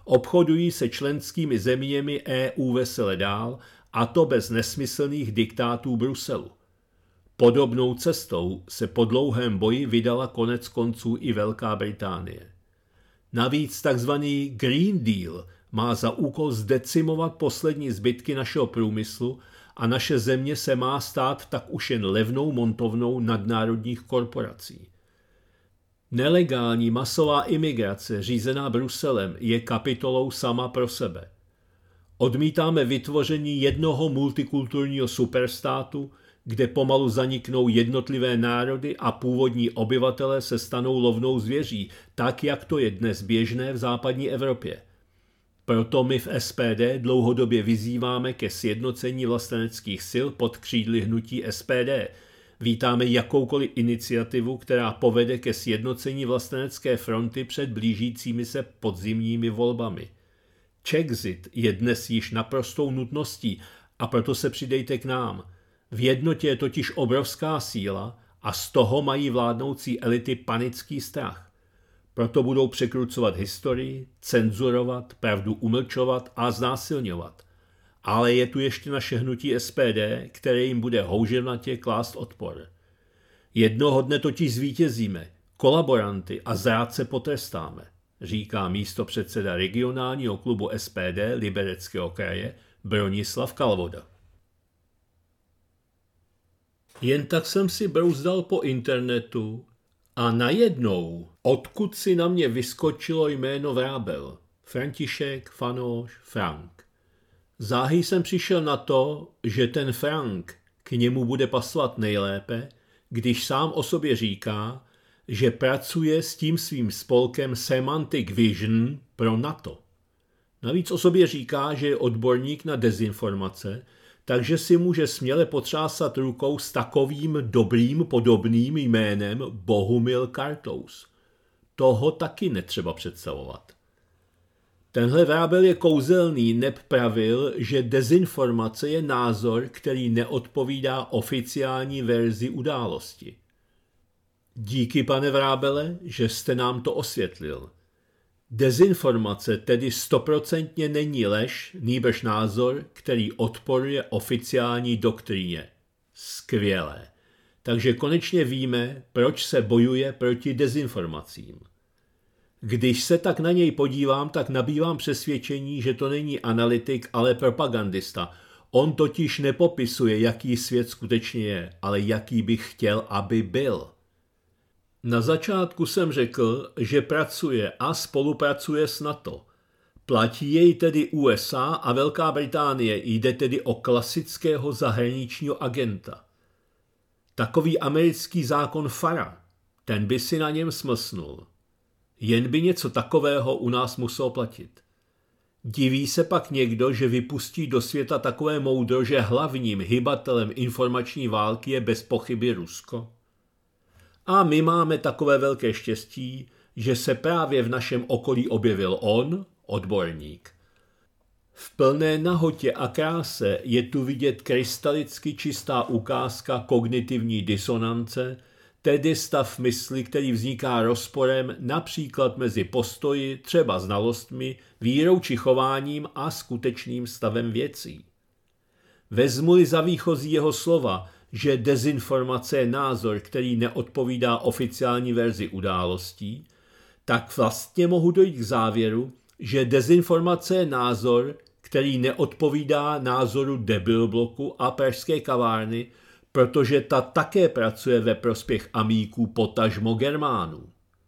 obchodují se členskými zeměmi E U vesele dál, a to bez nesmyslných diktátů Bruselu. Podobnou cestou se po dlouhém boji vydala konec konců i Velká Británie. Navíc takzvaný Green Deal má za úkol zdecimovat poslední zbytky našeho průmyslu a naše země se má stát tak už jen levnou montovnou nadnárodních korporací. Nelegální masová imigrace řízená Bruselem je kapitolou sama pro sebe. Odmítáme vytvoření jednoho multikulturního superstátu, kde pomalu zaniknou jednotlivé národy a původní obyvatelé se stanou lovnou zvěří, tak jak to je dnes běžné v západní Evropě. Proto my v S P D dlouhodobě vyzýváme ke sjednocení vlasteneckých sil pod křídly hnutí S P D. Vítáme jakoukoliv iniciativu, která povede ke sjednocení vlastenecké fronty před blížícími se podzimními volbami. Czexit je dnes již naprostou nutností a proto se přidejte k nám. V jednotě je totiž obrovská síla a z toho mají vládnoucí elity panický strach. Proto budou překrucovat historii, cenzurovat, pravdu umlčovat a znásilňovat. Ale je tu ještě naše hnutí S P D, které jim bude houževnatě klást odpor. Jednoho dne totiž zvítězíme, kolaboranty a zrádce potrestáme, říká místopředseda regionálního klubu S P D Libereckého kraje Bronislav Kalvoda. Jen tak jsem si brouzdal po internetu a najednou, odkud si na mě vyskočilo jméno Vrábel, František Fanóš Frank. Záhy jsem přišel na to, že ten Frank k němu bude pasovat nejlépe, když sám o sobě říká, že pracuje s tím svým spolkem Semantic Vision pro NATO. Navíc o sobě říká, že je odborník na dezinformace, takže si může směle potřásat rukou s takovým dobrým podobným jménem Bohumil Kartous. Toho taky netřeba představovat. Tenhle Vrábel je kouzelný, neb pravil, že dezinformace je názor, který neodpovídá oficiální verzi události. Díky, pane Vrábele, že jste nám to osvětlil. Dezinformace tedy stoprocentně není lež, nýbrž názor, který odporuje oficiální doktríně. Skvělé. Takže konečně víme, proč se bojuje proti dezinformacím. Když se tak na něj podívám, tak nabývám přesvědčení, že to není analytik, ale propagandista. On totiž nepopisuje, jaký svět skutečně je, ale jaký bych chtěl, aby byl. Na začátku jsem řekl, že pracuje a spolupracuje s NATO. Platí jej tedy U S A a Velká Británie, jde tedy o klasického zahraničního agenta. Takový americký zákon FARA, ten by si na něm smlsnul. Jen by něco takového u nás muselo platit. Diví se pak někdo, že vypustí do světa takové moudro, že hlavním hybatelem informační války je bez pochyby Rusko? A my máme takové velké štěstí, že se právě v našem okolí objevil on, odborník. V plné nahotě a kráse je tu vidět krystalicky čistá ukázka kognitivní disonance, tedy stav mysli, který vzniká rozporem například mezi postoji, třeba znalostmi, vírou či chováním a skutečným stavem věcí. Vezmu-li za výchozí jeho slova, že dezinformace je názor, který neodpovídá oficiální verzi událostí, tak vlastně mohu dojít k závěru, že dezinformace je názor, který neodpovídá názoru debilbloku a pražské kavárny, protože ta také pracuje ve prospěch amíků potažmo Germánů.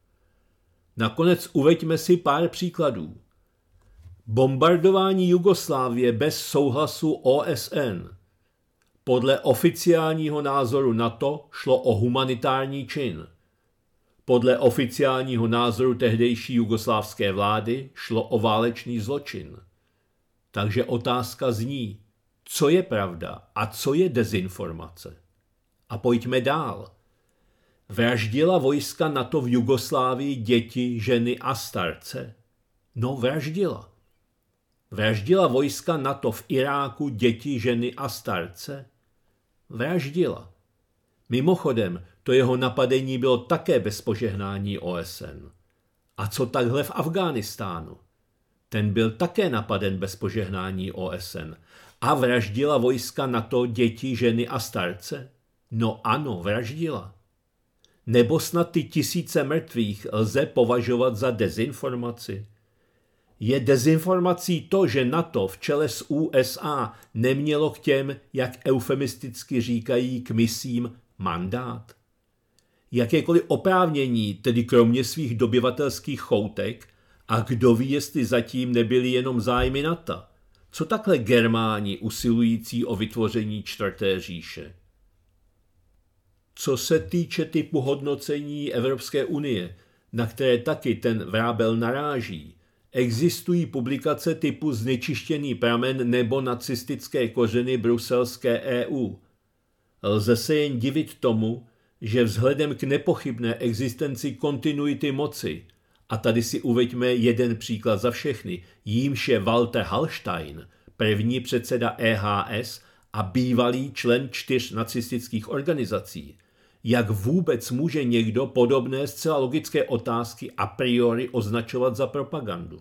Nakonec uveďme si pár příkladů. Bombardování Jugoslávie bez souhlasu O S N. Podle oficiálního názoru NATO šlo o humanitární čin. Podle oficiálního názoru tehdejší jugoslávské vlády šlo o válečný zločin. Takže otázka zní, co je pravda a co je dezinformace. A pojďme dál. Vraždila vojska NATO v Jugoslávii děti, ženy a starce? No, vraždila. Vraždila vojska NATO v Iráku děti, ženy a starce? Vraždila. Mimochodem, to jeho napadení bylo také bez požehnání O S N. A co takhle v Afghánistánu? Ten byl také napaden bez požehnání O S N. A vraždila vojska NATO děti, ženy a starce? No ano, vraždila. Nebo snad ty tisíce mrtvých lze považovat za dezinformaci? Je dezinformací to, že NATO v čele s U S A nemělo k těm, jak eufemisticky říkají, k misím mandát? Jakékoliv oprávnění, tedy kromě svých dobyvatelských choutek, a kdo ví, jestli zatím nebyly jenom zájmy NATO? Co takhle Germáni usilující o vytvoření čtvrté říše? Co se týče typu hodnocení Evropské unie, na které taky ten Vrábel naráží, existují publikace typu Znečištěný pramen nebo Nacistické kořeny bruselské E U. Lze se jen divit tomu, že vzhledem k nepochybné existenci kontinuity moci, a tady si uveďme jeden příklad za všechny, jímž je Walter Hallstein, první předseda E H S a bývalý člen čtyř nacistických organizací, jak vůbec může někdo podobné zcela logické otázky a priori označovat za propagandu?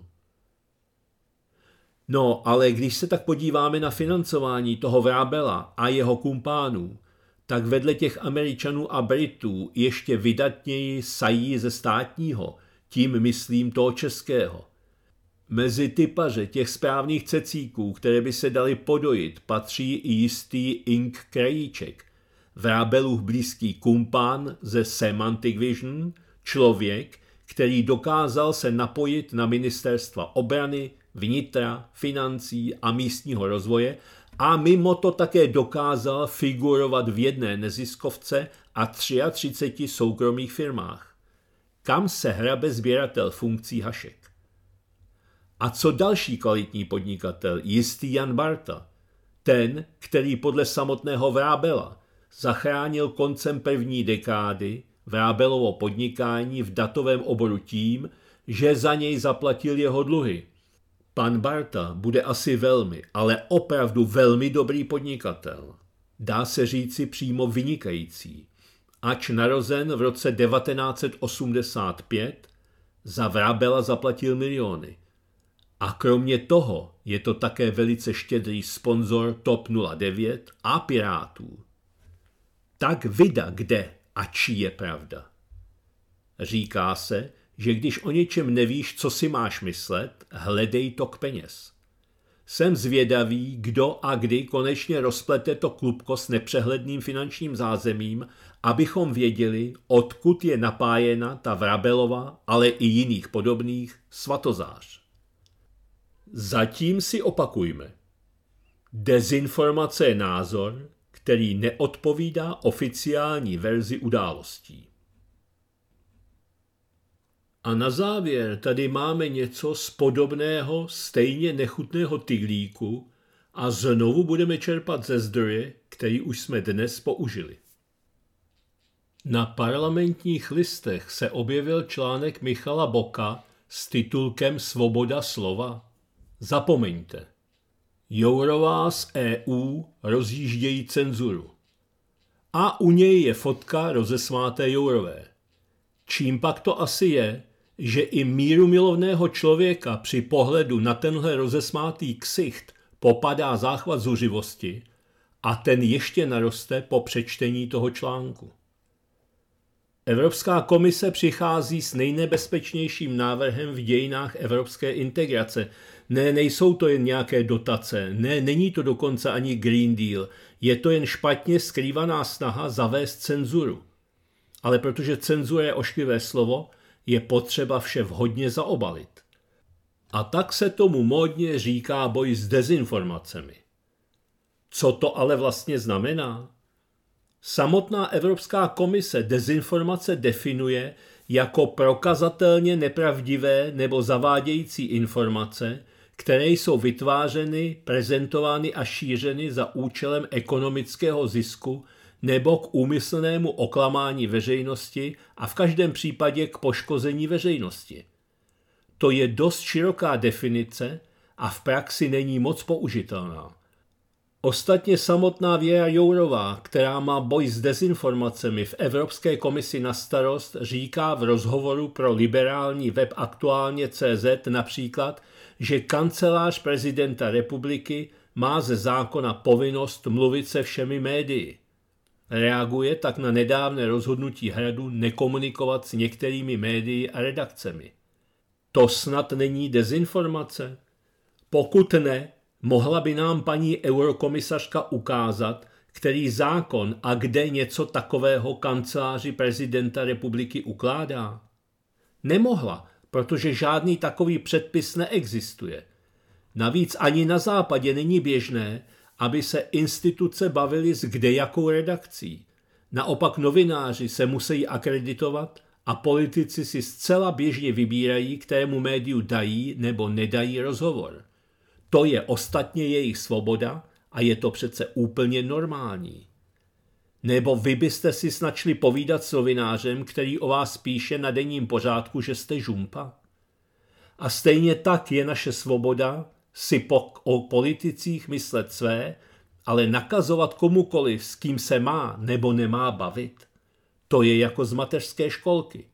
No, ale když se tak podíváme na financování toho Vrábela a jeho kumpánů, tak vedle těch Američanů a Britů ještě vydatněji sají ze státního, tím myslím toho českého. Mezi typaře těch správných cecíků, které by se daly podojit, patří i jistý Ink Krajíček, Vrábelův blízký kumpán ze Semantic Vision, člověk, který dokázal se napojit na ministerstva obrany, vnitra, financí a místního rozvoje a mimo to také dokázal figurovat v jedné neziskovce a třiatřiceti soukromých firmách. Kam se hrabe sběratel funkcí Hašek? A co další kvalitní podnikatel, jistý Jan Barta? Ten, který podle samotného Vrábela zachránil koncem první dekády Vrábelovo podnikání v datovém oboru tím, že za něj zaplatil jeho dluhy. Pan Barta bude asi velmi, ale opravdu velmi dobrý podnikatel. Dá se říci přímo vynikající. Ač narozen v roce devatenáct set osmdesát pět, za Vrábela zaplatil miliony. A kromě toho je to také velice štědrý sponzor TOP nula devět a Pirátů. Tak vida kde a čí je pravda? Říká se, že když o něčem nevíš, co si máš myslet, hledej tok peněz. Jsem zvědavý, kdo a kdy konečně rozplete to klubko s nepřehledným finančním zázemím, abychom věděli, odkud je napájena ta Vrabelova, ale i jiných podobných, svatozář. Zatím si opakujme. Dezinformace je názor, který neodpovídá oficiální verzi událostí. A na závěr tady máme něco z podobného, stejně nechutného tyglíku a znovu budeme čerpat ze zdroje, který už jsme dnes použili. Na Parlamentních listech se objevil článek Michala Boka s titulkem Svoboda slova. Zapomeňte. Jourová z E U rozjíždějí cenzuru. A u něj je fotka rozesmáté Jourové. Čím pak to asi je, že i mírumilovného člověka při pohledu na tenhle rozesmátý ksicht popadá záchvat zuřivosti a ten ještě naroste po přečtení toho článku. Evropská komise přichází s nejnebezpečnějším návrhem v dějinách evropské integrace. Ne, nejsou to jen nějaké dotace, ne, není to dokonce ani Green Deal, je to jen špatně skrývaná snaha zavést cenzuru. Ale protože cenzura je ošklivé slovo, je potřeba vše vhodně zaobalit. A tak se tomu módně říká boj s dezinformacemi. Co to ale vlastně znamená? Samotná Evropská komise dezinformace definuje jako prokazatelně nepravdivé nebo zavádějící informace, které jsou vytvářeny, prezentovány a šířeny za účelem ekonomického zisku nebo k úmyslnému oklamání veřejnosti a v každém případě k poškození veřejnosti. To je dost široká definice a v praxi není moc použitelná. Ostatně samotná Věra Jourová, která má boj s dezinformacemi v Evropské komisi na starost, říká v rozhovoru pro liberální web Aktuálně tečka cé zet například, že kancelář prezidenta republiky má ze zákona povinnost mluvit se všemi médii. Reaguje tak na nedávné rozhodnutí Hradu nekomunikovat s některými médii a redakcemi. To snad není dezinformace? Pokud ne, mohla by nám paní eurokomisařka ukázat, který zákon a kde něco takového kanceláři prezidenta republiky ukládá? Nemohla, protože žádný takový předpis neexistuje. Navíc ani na západě není běžné, aby se instituce bavily s kdejakou redakcí. Naopak novináři se musí akreditovat a politici si zcela běžně vybírají, kterému médiu dají nebo nedají rozhovor. To je ostatně jejich svoboda a je to přece úplně normální. Nebo vy byste si snad šli povídat s novinářem, který o vás píše na denním pořádku, že jste žumpa? A stejně tak je naše svoboda si po, o politicích myslet své, ale nakazovat komukoliv, s kým se má nebo nemá bavit. To je jako z mateřské školky.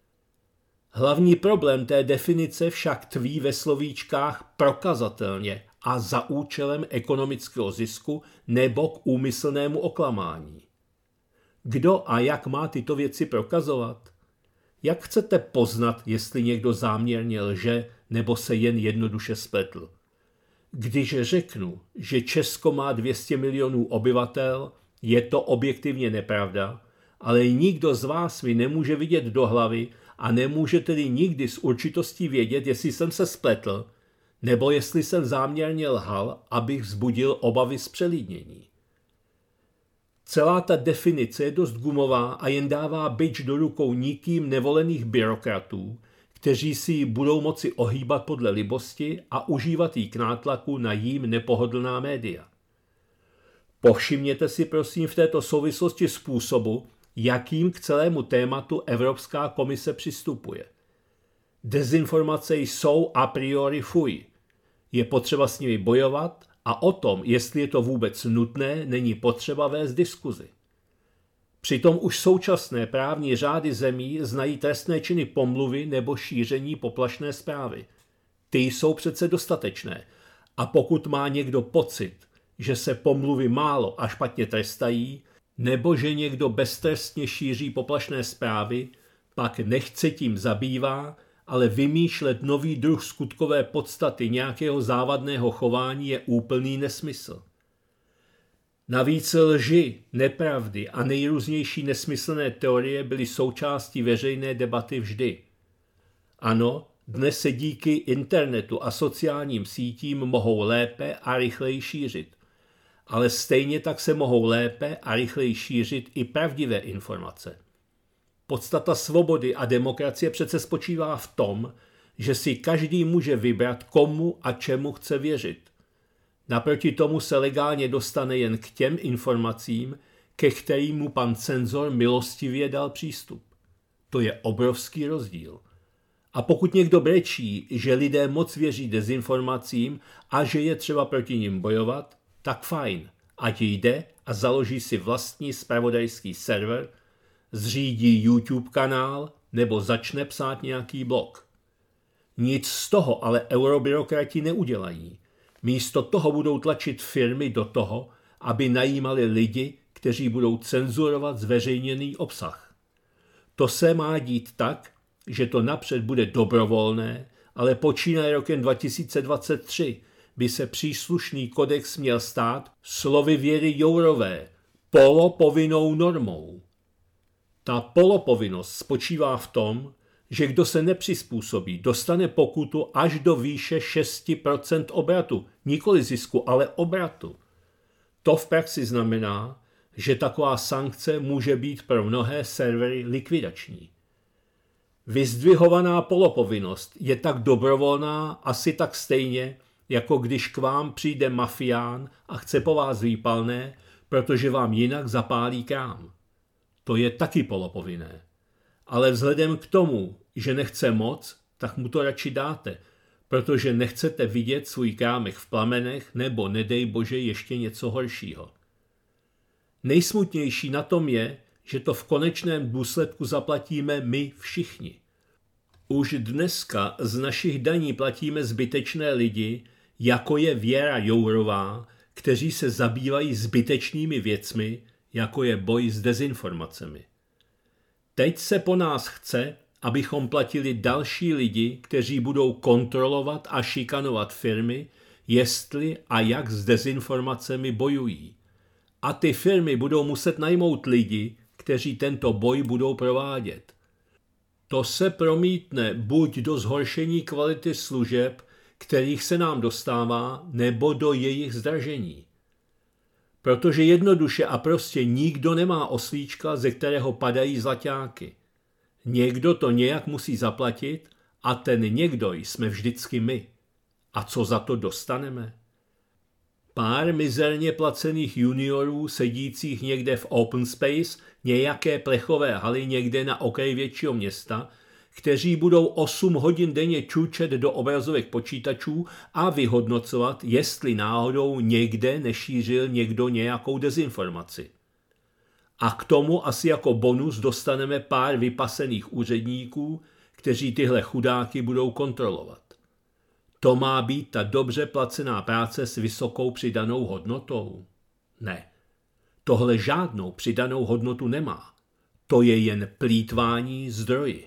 Hlavní problém té definice však tví ve slovíčkách prokazatelně a za účelem ekonomického zisku nebo k úmyslnému oklamání. Kdo a jak má tyto věci prokazovat? Jak chcete poznat, jestli někdo záměrně lže nebo se jen jednoduše spletl? Když řeknu, že Česko má dvě stě milionů obyvatel, je to objektivně nepravda, ale nikdo z vás mi nemůže vidět do hlavy a nemůže tedy nikdy s určitostí vědět, jestli jsem se spletl, nebo jestli jsem záměrně lhal, abych vzbudil obavy z přelidnění. Celá ta definice je dost gumová a jen dává bič do rukou nikým nevolených byrokratů, kteří si ji budou moci ohýbat podle libosti a užívat jí k nátlaku na jím nepohodlná média. Povšimněte si prosím v této souvislosti způsobu, jakým k celému tématu Evropská komise přistupuje. Dezinformace jsou a priori fuj. Je potřeba s nimi bojovat a o tom, jestli je to vůbec nutné, není potřeba vést diskuzi. Přitom už současné právní řády zemí znají trestné činy pomluvy nebo šíření poplašné zprávy. Ty jsou přece dostatečné a pokud má někdo pocit, že se pomluvy málo a špatně trestají, nebo že někdo beztrestně šíří poplašné zprávy, pak nechce tím zabývá, ale vymýšlet nový druh skutkové podstaty nějakého závadného chování je úplný nesmysl. Navíc lži, nepravdy a nejrůznější nesmyslné teorie byly součástí veřejné debaty vždy. Ano, dnes se díky internetu a sociálním sítím mohou lépe a rychleji šířit. Ale stejně tak se mohou lépe a rychleji šířit i pravdivé informace. Podstata svobody a demokracie přece spočívá v tom, že si každý může vybrat, komu a čemu chce věřit. Naproti tomu se legálně dostane jen k těm informacím, ke kterým mu pan cenzor milostivě dal přístup. To je obrovský rozdíl. A pokud někdo brečí, že lidé moc věří dezinformacím a že je třeba proti nim bojovat, tak fajn, ať jde a založí si vlastní zpravodajský server, zřídí YouTube kanál nebo začne psát nějaký blog. Nic z toho ale eurobyrokrati neudělají. Místo toho budou tlačit firmy do toho, aby najímali lidi, kteří budou cenzurovat zveřejněný obsah. To se má dít tak, že to napřed bude dobrovolné, ale počínaje rokem dva tisíce dvacet tři by se příslušný kodex měl stát slovy Věry Jourové polopovinnou normou. Ta polopovinnost spočívá v tom, že kdo se nepřizpůsobí, dostane pokutu až do výše šest procent obratu, nikoli zisku, ale obratu. To v praxi znamená, že taková sankce může být pro mnohé servery likvidační. Vyzdvihovaná polopovinnost je tak dobrovolná asi tak stejně, jako když k vám přijde mafián a chce po vás výpalné, protože vám jinak zapálí krám. To je taky polopovinné. Ale vzhledem k tomu, že nechce moc, tak mu to radši dáte, protože nechcete vidět svůj krámek v plamenech nebo nedej bože ještě něco horšího. Nejsmutnější na tom je, že to v konečném důsledku zaplatíme my všichni. Už dneska z našich daní platíme zbytečné lidi, jako je Věra Jourová, kteří se zabývají zbytečnými věcmi, jako je boj s dezinformacemi. Teď se po nás chce, abychom platili další lidi, kteří budou kontrolovat a šikanovat firmy, jestli a jak s dezinformacemi bojují. A ty firmy budou muset najmout lidi, kteří tento boj budou provádět. To se promítne buď do zhoršení kvality služeb, kterých se nám dostává, nebo do jejich zdražení. Protože jednoduše a prostě nikdo nemá oslíčka, ze kterého padají zlaťáky. Někdo to nějak musí zaplatit a ten někdo jsme vždycky my. A co za to dostaneme? Pár mizerně placených juniorů sedících někde v open space, nějaké plechové haly někde na okraji většího města, kteří budou osm hodin denně čučet do obrazovek počítačů a vyhodnocovat, jestli náhodou někde nešířil někdo nějakou dezinformaci. A k tomu asi jako bonus dostaneme pár vypasených úředníků, kteří tyhle chudáky budou kontrolovat. To má být ta dobře placená práce s vysokou přidanou hodnotou? Ne. Tohle žádnou přidanou hodnotu nemá. To je jen plýtvání zdroji.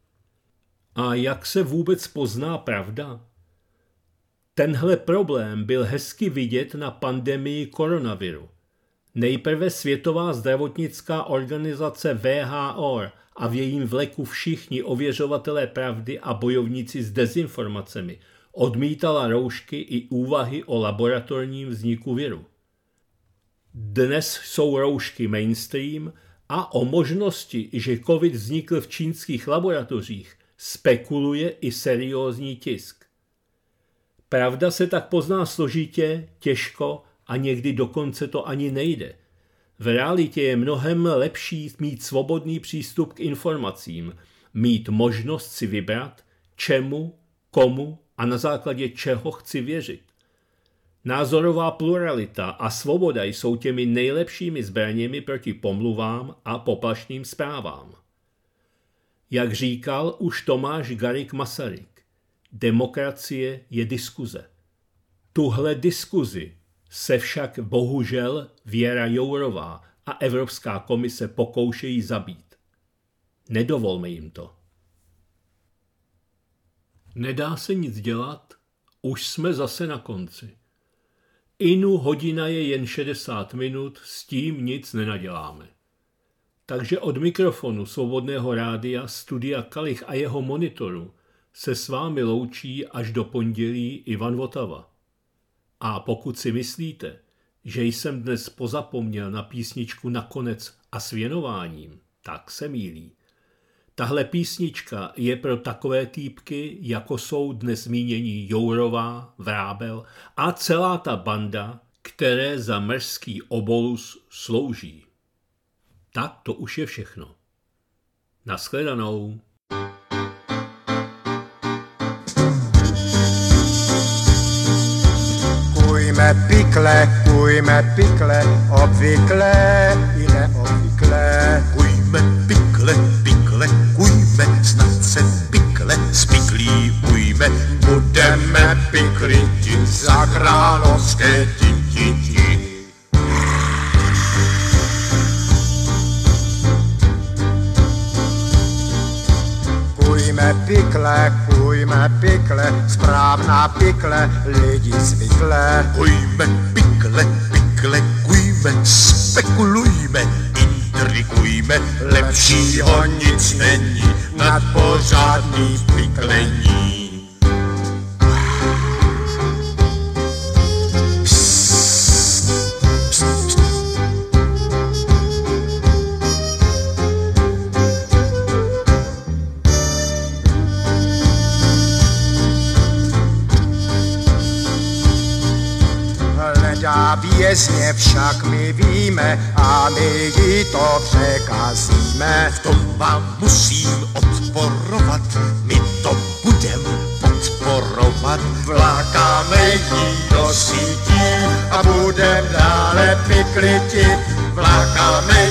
A jak se vůbec pozná pravda? Tenhle problém byl hezky vidět na pandemii koronaviru. Nejprve Světová zdravotnická organizace W H O a v jejím vleku všichni ověřovatelé pravdy a bojovníci s dezinformacemi odmítala roušky i úvahy o laboratorním vzniku viru. Dnes jsou roušky mainstream a o možnosti, že covid vznikl v čínských laboratořích, spekuluje i seriózní tisk. Pravda se tak pozná složitě, těžko a někdy dokonce to ani nejde. V realitě je mnohem lepší mít svobodný přístup k informacím, mít možnost si vybrat, čemu, komu a na základě čeho chci věřit. Názorová pluralita a svoboda jsou těmi nejlepšími zbraněmi proti pomluvám a poplašným zprávám. Jak říkal už Tomáš Garrigue Masaryk, demokracie je diskuze. Tuhle diskuzi se však bohužel Věra Jourová a Evropská komise pokoušejí zabít. Nedovolme jim to. Nedá se nic dělat, už jsme zase na konci. Inu hodina je jen šedesát minut, s tím nic nenaděláme. Takže od mikrofonu Svobodného rádia, studia Kalich a jeho monitoru se s vámi loučí až do pondělí Ivan Votava. A pokud si myslíte, že jsem dnes pozapomněl na písničku Nakonec a s věnováním, tak se mýlí. Tahle písnička je pro takové týpky, jako jsou dnes zmínění Jourová, Vrábel a celá ta banda, které za mrzký obolus slouží. Tak to už je všechno. Naschledanou. Kujme pikle, kujme pikle, obvykle i neobvykle. Kujme pikle, pikle, kujme, snad se pikle spiklí ujme. Budeme pikliti za královské tititi. Kujme pikle, kujme pikle, správná pikle, lidi zvykle. Kujme pikle, pikle, kujme, spekulujme, intrigujme, lepšího nic není nad pořádný piklení. A vězně však my víme a my jí to překazíme. V tom vám musím odporovat, my to budem podporovat. rozporovat. Vlákáme jí do sítí a budem dále pikliti. Vlákáme